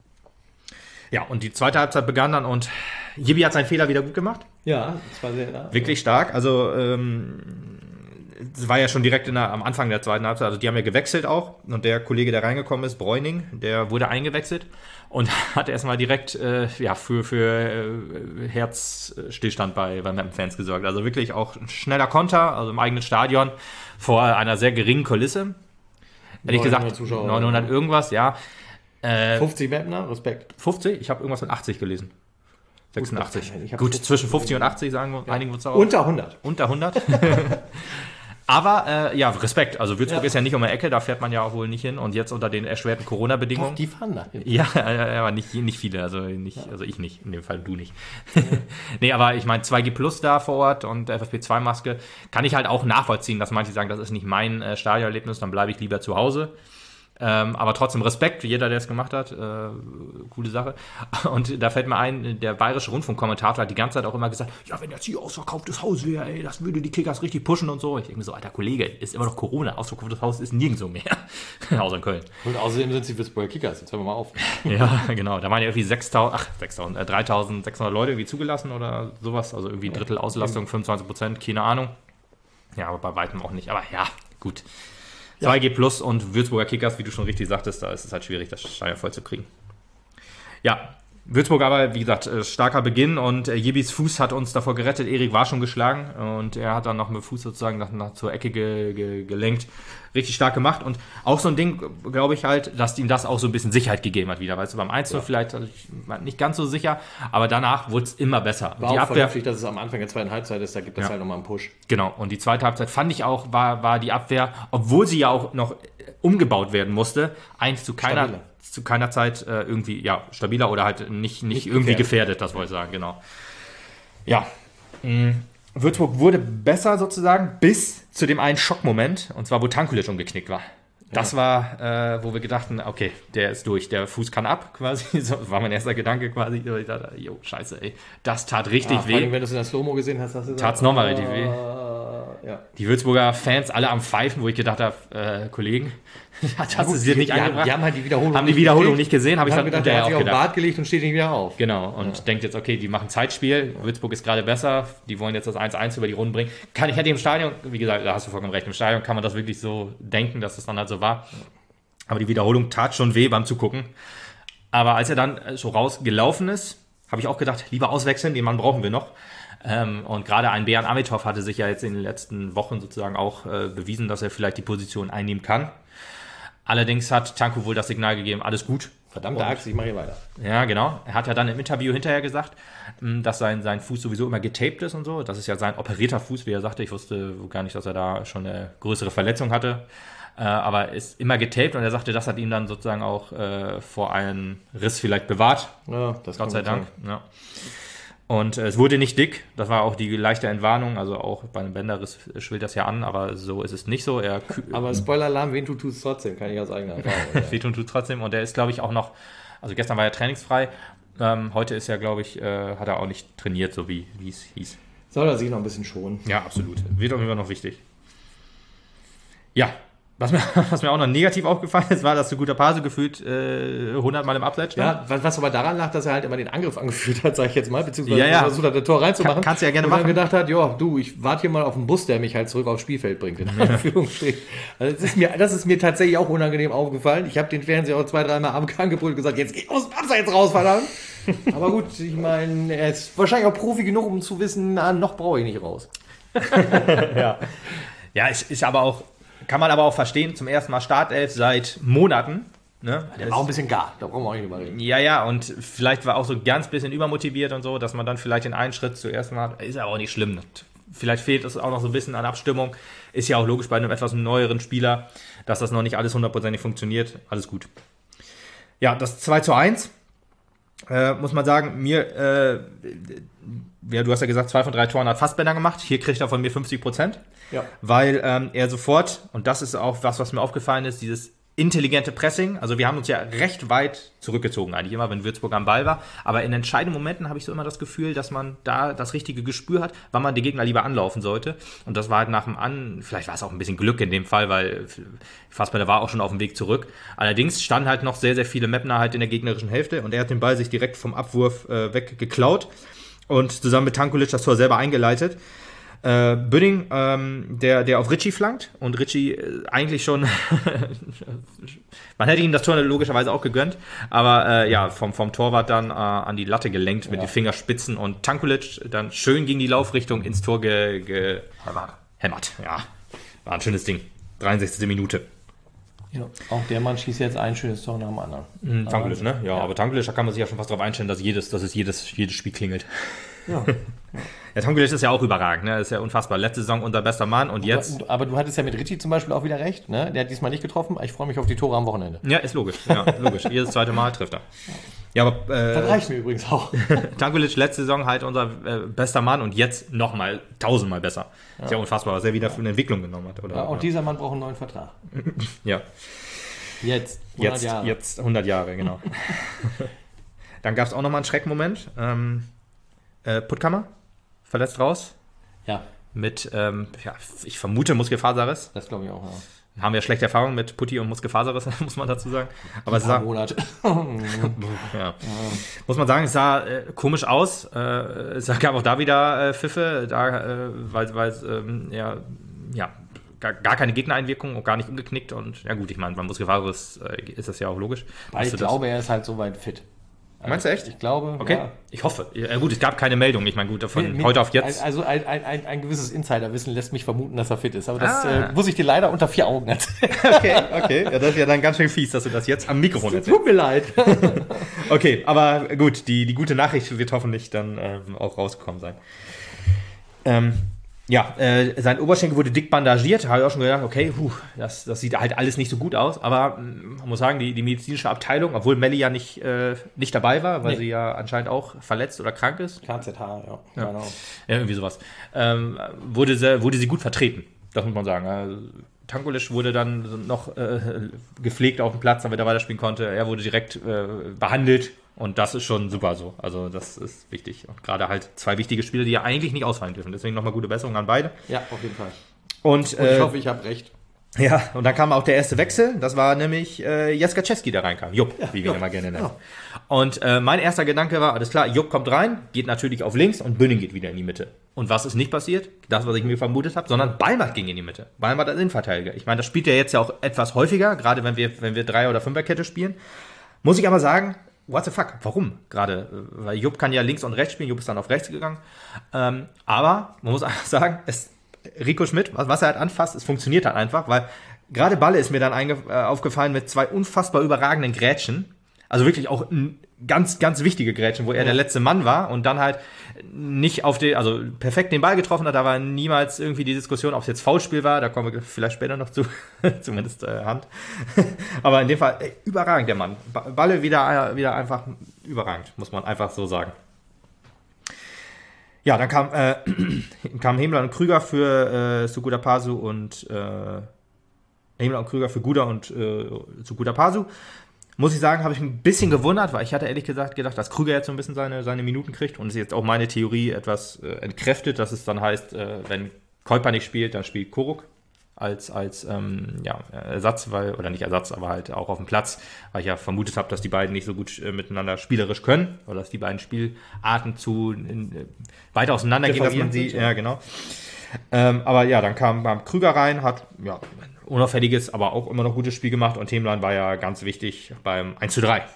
Ja, und die zweite Halbzeit begann dann, und Jibi hat seinen Fehler wieder gut gemacht. Ja, das war sehr. Ja. Wirklich stark. Also, ähm, es war ja schon direkt in der, am Anfang der zweiten Halbzeit, also die haben ja gewechselt auch, und der Kollege, der reingekommen ist, Bräuning, der wurde eingewechselt und hat erstmal direkt äh, ja, für, für äh, Herzstillstand bei, bei Mappen-Fans gesorgt. Also wirklich auch ein schneller Konter, also im eigenen Stadion, vor einer sehr geringen Kulisse. Ehrlich neunhundert gesagt, Zuschauer. neunhundert irgendwas, ja. Äh, fünfzig Mapner, Respekt. fünfzig? Ich habe irgendwas mit achtzig gelesen. sechsundachtzig. ich hab Gut, fünfzig zwischen fünfzig und achtzig sagen wir, einigen wir uns darauf. Unter hundert. Unter hundert. Aber äh, ja, Respekt. Also Würzburg Ja. ist ja nicht um die Ecke, da fährt man ja auch wohl nicht hin. Und jetzt unter den erschwerten Doch, Corona-Bedingungen. die fahren da hin. Ja, äh, aber nicht, nicht viele, also nicht, also ich nicht, in dem Fall du nicht. Nee, aber ich meine zwei G Plus da vor Ort und F F P zwei Maske, kann ich halt auch nachvollziehen, dass manche sagen, das ist nicht mein äh, Stadionerlebnis, dann bleibe ich lieber zu Hause. Ähm, aber trotzdem Respekt, jeder, der es gemacht hat, äh, coole Sache. Und da fällt mir ein, der bayerische Rundfunkkommentator hat die ganze Zeit auch immer gesagt, ja, wenn jetzt hier ausverkauftes Haus wäre, ey, das würde die Kickers richtig pushen und so. Ich denke mir so, alter Kollege, ist immer noch Corona, ausverkauftes Haus ist nirgendwo mehr. Außer in Köln. Und außerdem sind sie Würzburger Kickers. Jetzt hören wir mal auf. Ja, genau. Da waren ja irgendwie sechstausend, ach, sechstausend, äh, dreitausendsechshundert Leute irgendwie zugelassen oder sowas. Also irgendwie Drittel Auslastung, fünfundzwanzig Prozent, keine Ahnung. Ja, aber bei weitem auch nicht. Aber ja, gut. zwei G Plus und Würzburger Kickers, wie du schon richtig sagtest, da ist es halt schwierig, das Stadion voll zu kriegen. Ja, Würzburg aber, wie gesagt, starker Beginn und Jebis Fuß hat uns davor gerettet. Erik war schon geschlagen und er hat dann noch mit dem Fuß sozusagen nach, nach zur Ecke ge, ge, gelenkt. Richtig stark gemacht und auch so ein Ding, glaube ich halt, dass ihm das auch so ein bisschen Sicherheit gegeben hat wieder. Weißt du, beim eins zu null ja. vielleicht also ich war nicht ganz so sicher, aber danach wurde es immer besser. War die auch Abwehr, vernünftig, dass es am Anfang der zweiten Halbzeit ist, da gibt es ja. halt nochmal einen Push. Genau, und die zweite Halbzeit fand ich auch, war, war die Abwehr, obwohl sie ja auch noch umgebaut werden musste, eigentlich zu keiner... Stabiler. zu keiner Zeit äh, irgendwie ja stabiler oder halt nicht, nicht, nicht irgendwie gefährdet. gefährdet, das wollte ich sagen, genau. Ja, mh, Würzburg wurde besser sozusagen bis zu dem einen Schockmoment, und zwar wo Tankulic umgeknickt war. Das ja. war, äh, wo wir gedachten, okay, der ist durch, der Fuß kann ab quasi, so war mein erster Gedanke quasi. Ich dachte, jo, scheiße, ey, das tat richtig ah, weh. Vor allem, wenn du es in der Slow-Mo gesehen hast, hast du gesagt, tat's nochmal richtig weh. Ja. Die Würzburger Fans alle am Pfeifen, wo ich gedacht habe, äh, Kollegen, das ja, gut, ist dir nicht die, angebracht. Die haben halt die Wiederholung haben die Wiederholung nicht gesehen, habe ich dann gedacht, der hat sich auf den Bart gelegt und steht nicht wieder auf. Genau, und ja. denkt jetzt, okay, die machen Zeitspiel, ja. Würzburg ist gerade besser, die wollen jetzt das eins eins über die Runden bringen. Kann ich hätte im Stadion, wie gesagt, da hast du vollkommen recht, im Stadion kann man das wirklich so denken, dass das dann halt so war. Aber die Wiederholung tat schon weh beim Zugucken. Aber als er dann so rausgelaufen ist, habe ich auch gedacht, lieber auswechseln, den Mann brauchen wir noch. Ähm, und gerade ein Bejan Amitov hatte sich ja jetzt in den letzten Wochen sozusagen auch äh, bewiesen, dass er vielleicht die Position einnehmen kann. Allerdings hat Tanko wohl das Signal gegeben, alles gut. Verdammte Axt, ich mache hier weiter. Ja, genau. Er hat ja dann im Interview hinterher gesagt, dass sein, sein Fuß sowieso immer getaped ist und so. Das ist ja sein operierter Fuß, wie er sagte. Ich wusste gar nicht, dass er da schon eine größere Verletzung hatte. Äh, aber ist immer getaped und er sagte, das hat ihn dann sozusagen auch äh, vor einem Riss vielleicht bewahrt. Ja, das Gott sei Dank. Ja. Und äh, es wurde nicht dick, das war auch die leichte Entwarnung, also auch bei einem Bänderriss schwillt das ja an, aber so ist es nicht so. Er aber Spoiler-Alarm, wen tut es trotzdem, kann ich aus eigener Erfahrung. Wehtun tut trotzdem und der ist, glaube ich, auch noch, also gestern war er trainingsfrei, ähm, heute ist er, glaube ich, äh, hat er auch nicht trainiert, so wie es hieß. Soll er sich noch ein bisschen schonen? Ja, absolut. Wird auf jeden Fall noch wichtig. Ja. Was mir, was mir auch noch negativ aufgefallen ist, war, dass du guter Pase gefühlt äh, hundert Mal im Abseits stand. Ja, was, was aber daran lag, dass er halt immer den Angriff angeführt hat, sag ich jetzt mal, beziehungsweise ja, ja. versucht hat, das Tor reinzumachen. Kann, kannst du ja gerne und machen. Und dann gedacht hat, ja, du, ich warte hier mal auf den Bus, der mich halt zurück aufs Spielfeld bringt, in Anführungsstrichen. Also das ist mir, das ist mir tatsächlich auch unangenehm aufgefallen. Ich habe den Fernseher auch zwei, dreimal angebrüllt und gesagt, jetzt geh aus dem Abseits raus, verdammt. Aber gut, ich meine, er ist wahrscheinlich auch Profi genug, um zu wissen, na, noch brauche ich nicht raus. ja, ja, ist, ist aber auch kann man aber auch verstehen, zum ersten Mal Startelf seit Monaten. Ne? Der war auch ein bisschen gar, da brauchen wir auch nicht drüber reden. Ja, ja, und vielleicht war auch so ganz bisschen übermotiviert und so, dass man dann vielleicht den einen Schritt zuerst mal hat. Ist ja auch nicht schlimm. Vielleicht fehlt es auch noch so ein bisschen an Abstimmung. Ist ja auch logisch bei einem etwas neueren Spieler, dass das noch nicht alles hundertprozentig funktioniert. Alles gut. Ja, das zwei zu eins. Äh, muss man sagen, mir, äh, ja, du hast ja gesagt, zwei von drei Toren hat Fassbender gemacht. Hier kriegt er von mir fünfzig Prozent. Ja. Weil ähm, er sofort, und das ist auch was, was mir aufgefallen ist, dieses intelligente Pressing. Also wir haben uns ja recht weit zurückgezogen, eigentlich immer, wenn Würzburg am Ball war. Aber in entscheidenden Momenten habe ich so immer das Gefühl, dass man da das richtige Gespür hat, wann man die Gegner lieber anlaufen sollte. Und das war halt nach dem An, vielleicht war es auch ein bisschen Glück in dem Fall, weil Fassbender war auch schon auf dem Weg zurück. Allerdings standen halt noch sehr, sehr viele Mapner halt in der gegnerischen Hälfte und er hat den Ball sich direkt vom Abwurf äh, weggeklaut und zusammen mit Tankulic das Tor selber eingeleitet. Äh, Büdding, ähm, der, der auf Ritchie flankt und Ritchie äh, eigentlich schon, man hätte ihm das Tor logischerweise auch gegönnt, aber äh, ja, vom, vom Torwart dann äh, an die Latte gelenkt mit ja. den Fingerspitzen und Tankulic dann schön gegen die Laufrichtung ins Tor ge, ge hämmert. Ja, war ein schönes Ding. dreiundsechzigste Minute. Ja, auch der Mann schießt jetzt ein schönes Tor nach dem anderen. Mhm, Tankulic, ne? Ja, ja, aber Tankulic, da kann man sich ja schon fast drauf einstellen, dass jedes, dass es jedes, jedes Spiel klingelt. Ja. Ja, Tankulic ist ja auch überragend, ne? Ist ja unfassbar. Letzte Saison unser bester Mann und jetzt. Aber, aber du hattest ja mit Ritchie zum Beispiel auch wieder recht, ne? Der hat diesmal nicht getroffen. Ich freue mich auf die Tore am Wochenende. Ja, ist logisch. Ja, logisch. Jedes zweite Mal trifft er. Ja, aber. Äh, das reicht mir übrigens auch. Tankulic letzte Saison halt unser äh, bester Mann und jetzt nochmal tausendmal besser. Ja. Ist ja unfassbar, was er wieder für eine Entwicklung genommen hat. Oder? Ja, und ja. dieser Mann braucht einen neuen Vertrag. Ja. Jetzt. hundert jetzt, Jahre. Jetzt hundert Jahre, genau. Dann gab es auch nochmal einen Schreckmoment. Ähm, äh, Puttkammer. Verletzt raus. Ja. Mit, ähm, ja, ich vermute Muskelfaserriss. Das glaube ich auch, ja. Haben wir schlechte Erfahrungen mit Putti und Muskelfaserriss, muss man dazu sagen. Aber es sah, Monat. ja. Ja. Muss man sagen, es sah äh, komisch aus. Äh, es gab auch da wieder äh, Pfiffe, da, äh, weil, weil ähm, ja, ja, gar, gar keine Gegnereinwirkung und gar nicht umgeknickt. Und ja gut, ich meine, beim Muskelfaserriss äh, ist das ja auch logisch. Weil ich glaube, er ist halt soweit fit. Meinst du echt? Ich glaube, okay. Ja. Ich hoffe. Ja, gut, es gab keine Meldung. Ich meine, gut, von mit, heute auf jetzt. Also ein, ein, ein, ein gewisses Insiderwissen lässt mich vermuten, dass er fit ist. Aber das ah. äh, muss ich dir leider unter vier Augen erzählen. Okay, okay. Ja, das ist ja dann ganz schön fies, dass du das jetzt am Mikrofon erzählst. Tut mir leid. Okay, aber gut, die, die gute Nachricht wird hoffentlich dann ähm, auch rausgekommen sein. Ähm, ja, äh, sein Oberschenkel wurde dick bandagiert. Habe ich auch schon gedacht, okay, puh, das, das sieht halt alles nicht so gut aus. Aber man muss sagen, die, die medizinische Abteilung, obwohl Melli ja nicht, äh, nicht dabei war, weil nee. sie ja anscheinend auch verletzt oder krank ist. K Z H, ja. Ja, genau. Ja, irgendwie sowas. Ähm, wurde, sie, wurde sie gut vertreten, das muss man sagen. Also, Tankulic wurde dann noch äh, gepflegt auf dem Platz, damit er weiterspielen konnte. Er wurde direkt äh, behandelt. Und das ist schon super so. Also das ist wichtig. Und gerade halt zwei wichtige Spieler, die ja eigentlich nicht ausfallen dürfen. Deswegen nochmal gute Besserung an beide. Ja, auf jeden Fall. Und, und ich äh, hoffe, ich habe recht. Ja, und dann kam auch der erste Wechsel. Das war nämlich äh, Jaskaczewski, der reinkam. Jupp, ja, wie wir Jupp. ihn immer gerne nennen. Ja. Und äh, mein erster Gedanke war, alles klar, Jupp kommt rein, geht natürlich auf links und Bünning geht wieder in die Mitte. Und was ist nicht passiert? Das, was ich mir vermutet habe, sondern Ballmatt ging in die Mitte. Ballmatt als Innenverteidiger. Ich meine, das spielt ja jetzt ja auch etwas häufiger, gerade wenn wir, wenn wir Drei- oder Fünferkette spielen. Muss ich aber sagen, what the fuck? Warum? Gerade, weil Jupp kann ja links und rechts spielen, Jupp ist dann auf rechts gegangen. Ähm, aber man muss einfach sagen, es, Rico Schmidt, was, was er halt anfasst, es funktioniert halt einfach, weil gerade Balle ist mir dann einge- äh, aufgefallen mit zwei unfassbar überragenden Grätschen. Also wirklich auch n- ganz, ganz wichtige Grätschen, wo er ja. der letzte Mann war und dann halt nicht auf den, also perfekt den Ball getroffen hat. Da war niemals irgendwie die Diskussion, ob es jetzt Foulspiel war. Da kommen wir vielleicht später noch zu, zumindest äh, Hand. Aber in dem Fall ey, überragend der Mann. Balle wieder, wieder einfach überragend, muss man einfach so sagen. Ja, dann kam, äh, kam Hemler und Krüger für äh, Suguda Pasu und äh, Hemler und Krüger für Guda und äh, Suguda Pasu. Muss ich sagen, habe ich ein bisschen gewundert, weil ich hatte ehrlich gesagt gedacht, dass Krüger jetzt so ein bisschen seine, seine Minuten kriegt und es ist jetzt auch meine Theorie etwas äh, entkräftet, dass es dann heißt, äh, wenn Keuper nicht spielt, dann spielt Koruk als, als ähm, ja, Ersatz, weil, oder nicht Ersatz, aber halt auch auf dem Platz, weil ich ja vermutet habe, dass die beiden nicht so gut äh, miteinander spielerisch können oder dass die beiden Spielarten zu in, äh, weit auseinander gehen, dass man sie, ja genau. Ähm, aber ja, dann kam, kam Krüger rein, hat ja unauffälliges, aber auch immer noch gutes Spiel gemacht und Themlein war ja ganz wichtig beim eins zu drei.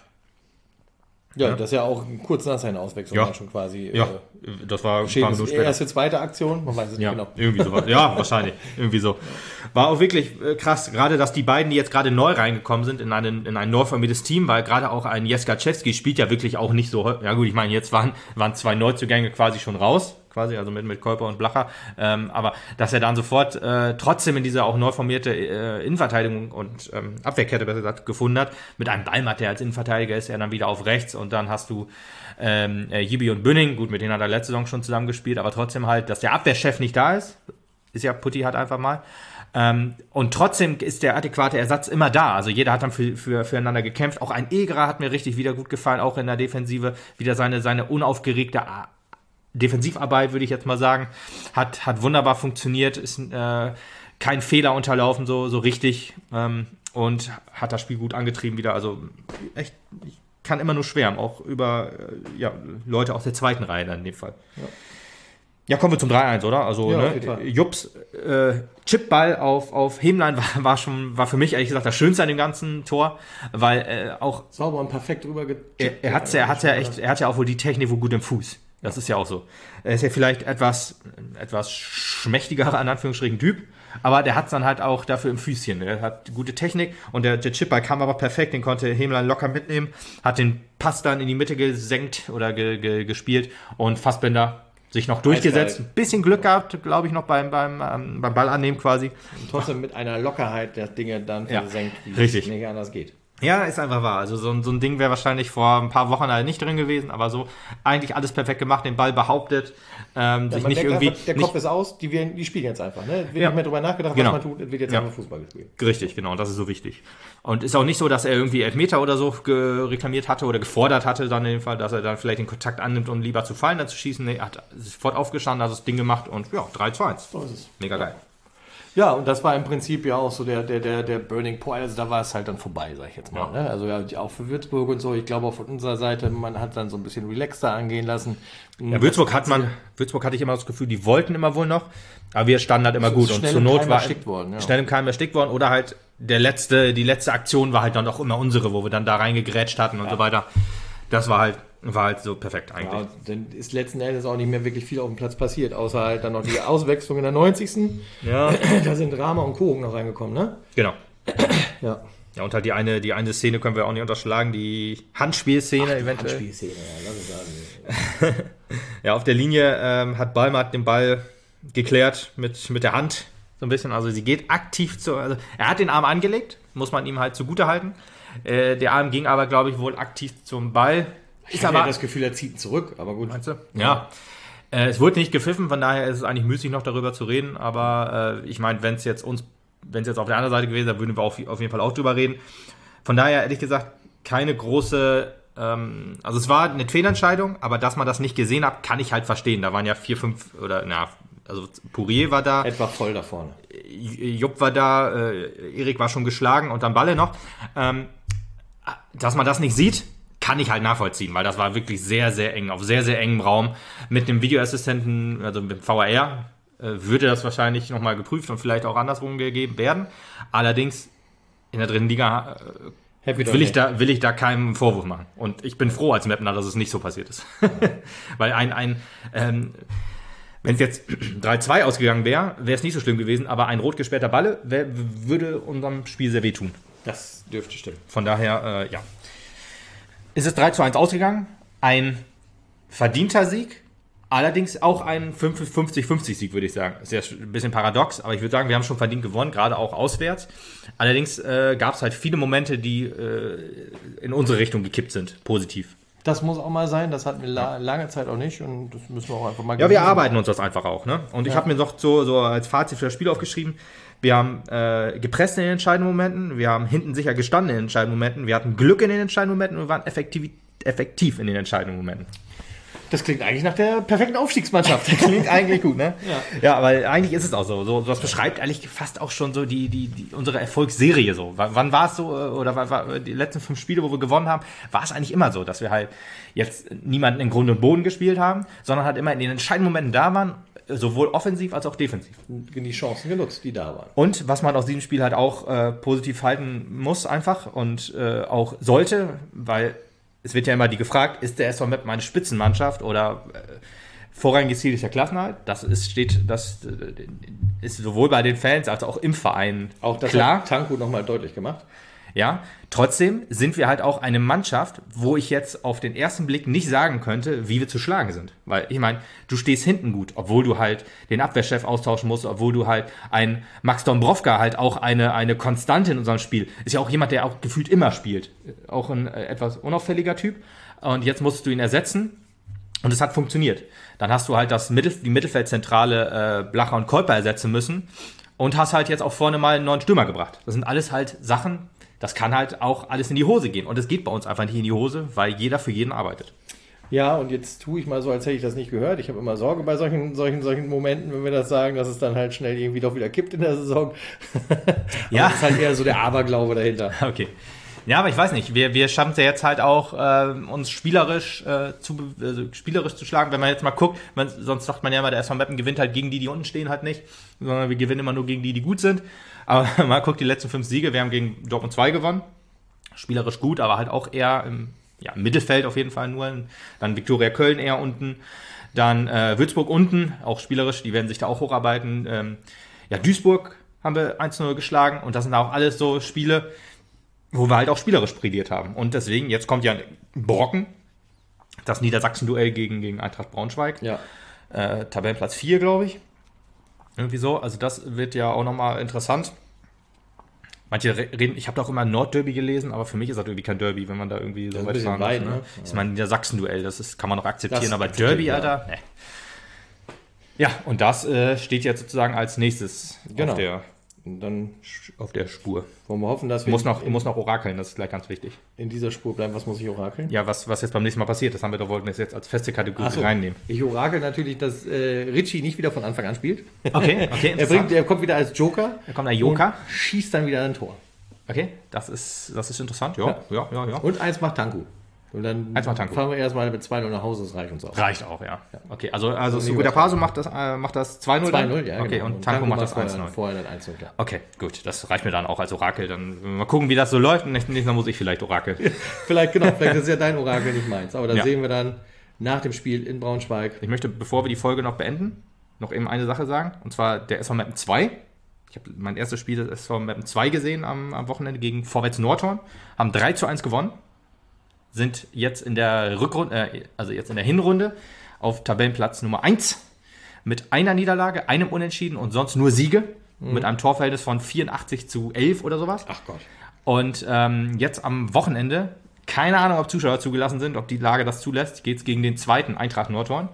Ja, ja, das ist ja auch kurz nach seiner Auswechslung ja. schon quasi. Ja, äh, das war ein paar Minuten später. Erste, zweite Aktion, man weiß es ja, nicht genau. Irgendwie sowas. Ja, wahrscheinlich. Irgendwie so. War auch wirklich äh, krass, gerade dass die beiden, die jetzt gerade neu reingekommen sind in, einen, in ein neu formiertes Team, weil gerade auch ein Jaskaczewski spielt ja wirklich auch nicht so. Ja gut, ich meine, jetzt waren, waren zwei Neuzugänge quasi schon raus. Quasi, also mit, mit Keuper und Blacher, ähm, aber dass er dann sofort äh, trotzdem in dieser auch neu formierte äh, Innenverteidigung und ähm, Abwehrkette besser gesagt gefunden hat, mit einem Ballmatt, der als Innenverteidiger ist, er dann wieder auf rechts und dann hast du ähm, äh, Jibi und Bünning, gut, mit denen hat er letzte Saison schon zusammengespielt, aber trotzdem halt, dass der Abwehrchef nicht da ist, ist ja Putti halt einfach mal. Ähm, und trotzdem ist der adäquate Ersatz immer da. Also jeder hat dann für, für, füreinander gekämpft. Auch ein Egerer hat mir richtig wieder gut gefallen, auch in der Defensive, wieder seine, seine unaufgeregte Defensivarbeit, würde ich jetzt mal sagen, hat, hat wunderbar funktioniert, ist äh, kein Fehler unterlaufen, so, so richtig ähm, und hat das Spiel gut angetrieben wieder. Also echt, ich kann immer nur schwärmen, auch über äh, ja, Leute aus der zweiten Reihe dann in dem Fall. Ja, ja kommen wir zum drei eins, oder? Also ja, ne, Jupps äh, Chipball auf, auf Hemlein war, war schon war für mich ehrlich gesagt das Schönste an dem ganzen Tor, weil äh, auch sauber und perfekt rüber er, er hat's ja, er hat ja echt, er hat ja auch wohl die Technik wohl gut im Fuß. Das ist ja auch so. Er ist ja vielleicht etwas, etwas schmächtigerer, in Anführungsstrichen, Typ, aber der hat es dann halt auch dafür im Füßchen. Er hat gute Technik und der, der Chipball kam aber perfekt, den konnte Hemlein locker mitnehmen, hat den Pass dann in die Mitte gesenkt oder ge, ge, gespielt und Fassbender sich noch durchgesetzt. Ein bisschen Glück gehabt, glaube ich, noch beim, beim, ähm, beim Ball annehmen quasi. Und trotzdem mit einer Lockerheit der Dinge dann ja, versenkt, wie richtig. es nicht anders geht. Ja, ist einfach wahr. Also so ein, so ein Ding wäre wahrscheinlich vor ein paar Wochen halt nicht drin gewesen, aber so eigentlich alles perfekt gemacht, den Ball behauptet, ähm, ja, sich nicht irgendwie... Einfach, der nicht, Kopf ist aus, die, werden, die spielen jetzt einfach. Ne? Es wird ja. nicht mehr drüber nachgedacht, genau. was man tut, es wird jetzt ja. einfach Fußball gespielt. Richtig, genau, und das ist so wichtig. Und ist auch nicht so, dass er irgendwie Elfmeter oder so reklamiert hatte oder gefordert hatte, dann in dem Fall, dass er dann vielleicht den Kontakt annimmt, um lieber zu fallen, dann zu schießen. Nee, er hat sofort aufgestanden, hat das Ding gemacht und ja, drei zu eins. So ist es. Mega geil. Ja, und das war im Prinzip ja auch so der, der, der, der Burning Point, also da war es halt dann vorbei, sag ich jetzt mal. Ja. Ne? Also ja, auch für Würzburg und so, ich glaube auch von unserer Seite, man hat dann so ein bisschen relaxter angehen lassen. Ja, Würzburg hat man, Würzburg hatte ich immer das Gefühl, die wollten immer wohl noch, aber wir standen halt immer gut und zur Not war worden, ja. schnell im Keim erstickt worden oder halt der letzte, die letzte Aktion war halt dann auch immer unsere, wo wir dann da reingegrätscht hatten und ja. so weiter. das war halt, war halt so perfekt eigentlich. Ja, dann ist letzten Endes auch nicht mehr wirklich viel auf dem Platz passiert, außer halt dann noch die Auswechslung in der neunzigsten Ja. Da sind Rama und Kogen noch reingekommen, ne? Genau. Ja. Ja, und halt die eine, die eine Szene können wir auch nicht unterschlagen, die Handspielszene Ach, die eventuell. Handspielszene, ja, lass es sagen. Ja, auf der Linie ähm, hat Ballmatt den Ball geklärt mit, mit der Hand so ein bisschen. Also sie geht aktiv zu, also er hat den Arm angelegt, muss man ihm halt zugute halten. Äh, der Arm ging aber, glaube ich, wohl aktiv zum Ball. Ich Ist habe aber ja das Gefühl, er zieht ihn zurück, aber gut. Meinst du? Ja. Äh, es wurde nicht gepfiffen, von daher ist es eigentlich müßig, noch darüber zu reden. Aber äh, ich meine, wenn es jetzt uns, wenn es jetzt auf der anderen Seite gewesen wäre, würden wir auf, auf jeden Fall auch drüber reden. Von daher, ehrlich gesagt, keine große, ähm, also es war eine Fehlentscheidung, aber dass man das nicht gesehen hat, kann ich halt verstehen. Da waren ja vier, fünf oder, na, also Pourier war da. Etwa voll da vorne. Jupp war da, äh, Erik war schon geschlagen und dann Balle noch. Ähm, dass man das nicht sieht, kann ich halt nachvollziehen, weil das war wirklich sehr, sehr eng, auf sehr, sehr engem Raum. Mit dem Videoassistenten, also mit dem V R, äh, würde das wahrscheinlich nochmal geprüft und vielleicht auch andersrum gegeben werden. Allerdings in der dritten Liga äh, will, ich da, will ich da keinen Vorwurf machen. Und ich bin froh als Mapner, dass es nicht so passiert ist. Weil ein, ein ähm, wenn es jetzt drei zwei ausgegangen wäre, wäre es nicht so schlimm gewesen, aber ein rot gesperrter Balle wär, würde unserem Spiel sehr wehtun. Das dürfte stimmen. Von daher, äh, ja. Ist es drei zu eins ausgegangen. Ein verdienter Sieg. Allerdings auch ein fünfzig fünfzig Sieg, würde ich sagen. Ist ja ein bisschen paradox, aber ich würde sagen, wir haben schon verdient gewonnen, gerade auch auswärts. Allerdings äh, gab es halt viele Momente, die äh, in unsere Richtung gekippt sind, positiv. Das muss auch mal sein, das hatten wir la- lange Zeit auch nicht und das müssen wir auch einfach mal Ja, wir arbeiten uns das einfach auch, ne? Und ich Ja. habe mir noch so, so als Fazit für das Spiel aufgeschrieben, wir haben äh, gepresst in den entscheidenden Momenten, wir haben hinten sicher gestanden in den entscheidenden Momenten, wir hatten Glück in den entscheidenden Momenten und wir waren effektiv, effektiv in den entscheidenden Momenten. Das klingt eigentlich nach der perfekten Aufstiegsmannschaft. Klingt eigentlich gut, ne? Ja. Ja, weil eigentlich ist es auch so. so das beschreibt eigentlich fast auch schon so die, die, die unsere Erfolgsserie so. W- Wann war es so, oder war, war die letzten fünf Spiele, wo wir gewonnen haben, war es eigentlich immer so, dass wir halt jetzt niemanden in Grund und Boden gespielt haben, sondern halt immer in den entscheidenden Momenten da waren, sowohl offensiv als auch defensiv. Die Chancen genutzt, die da waren. Und was man aus diesem Spiel halt auch äh, positiv halten muss einfach und äh, auch sollte, weil es wird ja immer die gefragt, ist der S V Meppen eine Spitzenmannschaft oder äh, vorrangiges Ziel ist ja Klassenerhalt? Das ist, steht, das äh, ist sowohl bei den Fans als auch im Verein Auch das klar. hat Tanko nochmal deutlich gemacht. Ja, trotzdem sind wir halt auch eine Mannschaft, wo ich jetzt auf den ersten Blick nicht sagen könnte, wie wir zu schlagen sind. Weil, ich meine, du stehst hinten gut, obwohl du halt den Abwehrchef austauschen musst, obwohl du halt ein Max Dombrovka halt auch eine, eine Konstante in unserem Spiel. Ist ja auch jemand, der auch gefühlt immer spielt. Auch ein äh, etwas unauffälliger Typ. Und jetzt musst du ihn ersetzen. Und es hat funktioniert. Dann hast du halt das Mittel, die Mittelfeldzentrale äh, Blacher und Kolper ersetzen müssen. Und hast halt jetzt auch vorne mal einen neuen Stürmer gebracht. Das sind alles halt Sachen, das kann halt auch alles in die Hose gehen. Und es geht bei uns einfach nicht in die Hose, weil jeder für jeden arbeitet. Ja, und jetzt tue ich mal so, als hätte ich das nicht gehört. Ich habe immer Sorge bei solchen, solchen, solchen Momenten, wenn wir das sagen, dass es dann halt schnell irgendwie doch wieder kippt in der Saison. Ja. Das ist halt eher so der Aberglaube dahinter. Okay. Ja, aber ich weiß nicht, wir, wir schaffen es ja jetzt halt auch, äh, uns spielerisch, äh, zu, also spielerisch zu schlagen. Wenn man jetzt mal guckt, man, sonst sagt man ja immer, der S V Meppen gewinnt halt gegen die, die unten stehen halt nicht, sondern wir gewinnen immer nur gegen die, die gut sind. Aber mal guckt, die letzten fünf Siege, wir haben gegen Dortmund zwei gewonnen. Spielerisch gut, aber halt auch eher im, ja, im Mittelfeld auf jeden Fall nur. Dann Viktoria Köln eher unten. Dann äh, Würzburg unten, auch spielerisch, die werden sich da auch hocharbeiten. Ähm, ja, Duisburg haben wir eins zu null geschlagen und das sind auch alles so Spiele, wo wir halt auch spielerisch brilliert haben. Und deswegen, jetzt kommt ja ein Brocken, das Niedersachsen-Duell gegen, gegen Eintracht Braunschweig. Ja. Äh, Tabellenplatz vier, glaube ich. Irgendwie so. Also das wird ja auch nochmal interessant. Manche reden, ich habe da auch immer Nordderby gelesen, aber für mich ist das irgendwie kein Derby, wenn man da irgendwie so Das ist ein weit bisschen fahren weit, muss. Ne? ne? Ich meine, Niedersachsen-Duell, das ist, kann man noch akzeptieren, Das aber akzeptiert, Derby, ja. Alter, ne. Ja, und das äh, steht jetzt sozusagen als nächstes Genau. auf, der, Und dann auf der Spur. wollen wir hoffen, dass Du wir musst noch, du in, musst noch orakeln, das ist gleich ganz wichtig. in dieser Spur bleiben. Was muss ich orakeln? Ja, was, was jetzt beim nächsten Mal passiert, das haben wir doch, wollten wir jetzt als feste Kategorie Ach so. reinnehmen. Ich orakel natürlich, dass äh, Richie nicht wieder von Anfang an spielt. Okay, okay, Er, bringt, er kommt wieder als Joker. Da kommt der Joker. Und schießt dann wieder ein Tor. Okay, das ist, das ist interessant, ja, ja, ja, ja. Und eins macht Tanku. Und dann Eins Tanko. fahren wir erstmal mit zwei null nach Hause, das reicht uns auch. Reicht auch, ja. Ja. Okay, also, also Und Seguda Paso macht das, äh, macht das zwei null? zwei null, ja. Okay, genau. und Tanko macht das vorher- eins null. Vorher dann eins null, klar. Okay, gut, das reicht mir dann auch als Orakel. Dann mal gucken, wie das so läuft. Und nächstes Mal muss ich vielleicht Orakel. Vielleicht, genau, vielleicht ist ja dein Orakel, nicht meins. Aber das Ja. sehen wir dann nach dem Spiel in Braunschweig. Ich möchte, bevor wir die Folge noch beenden, noch eben eine Sache sagen. Und zwar der S V Meppen zwei. Ich habe mein erstes Spiel des S V Meppen zwei gesehen am, am Wochenende gegen Vorwärts Nordhorn. Haben drei zu eins gewonnen. Sind jetzt in der Rückrunde, äh, also jetzt in der Hinrunde auf Tabellenplatz Nummer eins mit einer Niederlage, einem Unentschieden und sonst nur Siege. Mhm. Mit einem Torverhältnis von vierundachtzig zu elf oder sowas. Ach Gott. Und ähm, jetzt am Wochenende, keine Ahnung, ob Zuschauer zugelassen sind, ob die Lage das zulässt, geht es gegen den zweiten Eintracht Nordhorn.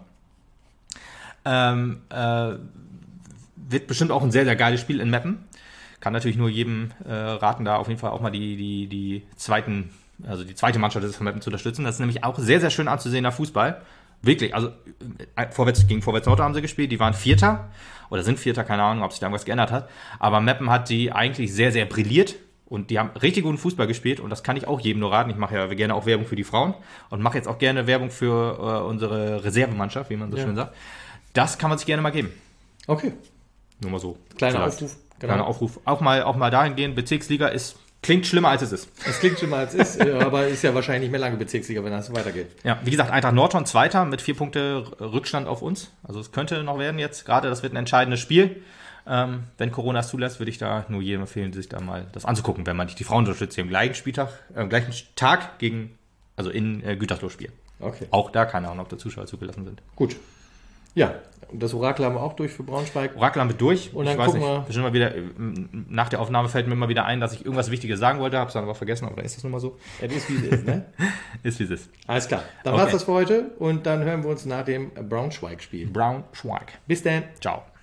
Ähm, äh, wird bestimmt auch ein sehr, sehr geiles Spiel in Meppen. Kann natürlich nur jedem äh, raten, da auf jeden Fall auch mal die, die, die zweiten, also die zweite Mannschaft des Meppen zu unterstützen. Das ist nämlich auch sehr, sehr schön anzusehender Fußball. Wirklich, also äh, vorwärts, gegen Vorwärts Nordhorn haben sie gespielt, die waren Vierter oder sind Vierter, keine Ahnung, ob sich da irgendwas geändert hat. Aber Meppen hat die eigentlich sehr, sehr brilliert. Und die haben richtig guten Fußball gespielt und das kann ich auch jedem nur raten. Ich mache ja gerne auch Werbung für die Frauen und mache jetzt auch gerne Werbung für äh, unsere Reservemannschaft, wie man so Ja. schön sagt. Das kann man sich gerne mal geben. Okay. Nur mal so. Kleiner Vielleicht. Aufruf. Kleiner Aufruf. Auch mal, auch mal dahin gehen. Bezirksliga ist, klingt schlimmer als es ist. Es klingt schon mal als ist, äh, aber ist ja wahrscheinlich nicht mehr lange Bezirksliga, wenn das so weitergeht. Ja, wie gesagt, Eintracht Nordhorn Zweiter mit vier Punkte Rückstand auf uns. Also es könnte noch werden jetzt. Gerade das wird ein entscheidendes Spiel. Ähm, wenn Corona es zulässt, würde ich da nur jedem empfehlen, sich da mal das anzugucken, wenn man nicht die Frauen unterstützt, die am gleichen Spieltag, äh, am gleichen Tag gegen, also in äh, Gütersloh spielen. Okay. Auch da keine Ahnung, ob da Zuschauer zugelassen sind. Gut. Ja, und das Orakel haben wir auch durch für Braunschweig. Orakel haben wir durch. Und dann ich weiß gucken nicht, wir- bestimmt mal wieder, äh, nach der Aufnahme fällt mir immer wieder ein, dass ich irgendwas Wichtiges sagen wollte, habe es dann aber vergessen, aber da ist das nun mal so. Es ist, wie es ist, ne? Ist wie es ist. Alles klar. Dann Okay. war's das für heute und dann hören wir uns nach dem Braunschweig-Spiel. Braunschweig. Bis dann. Ciao.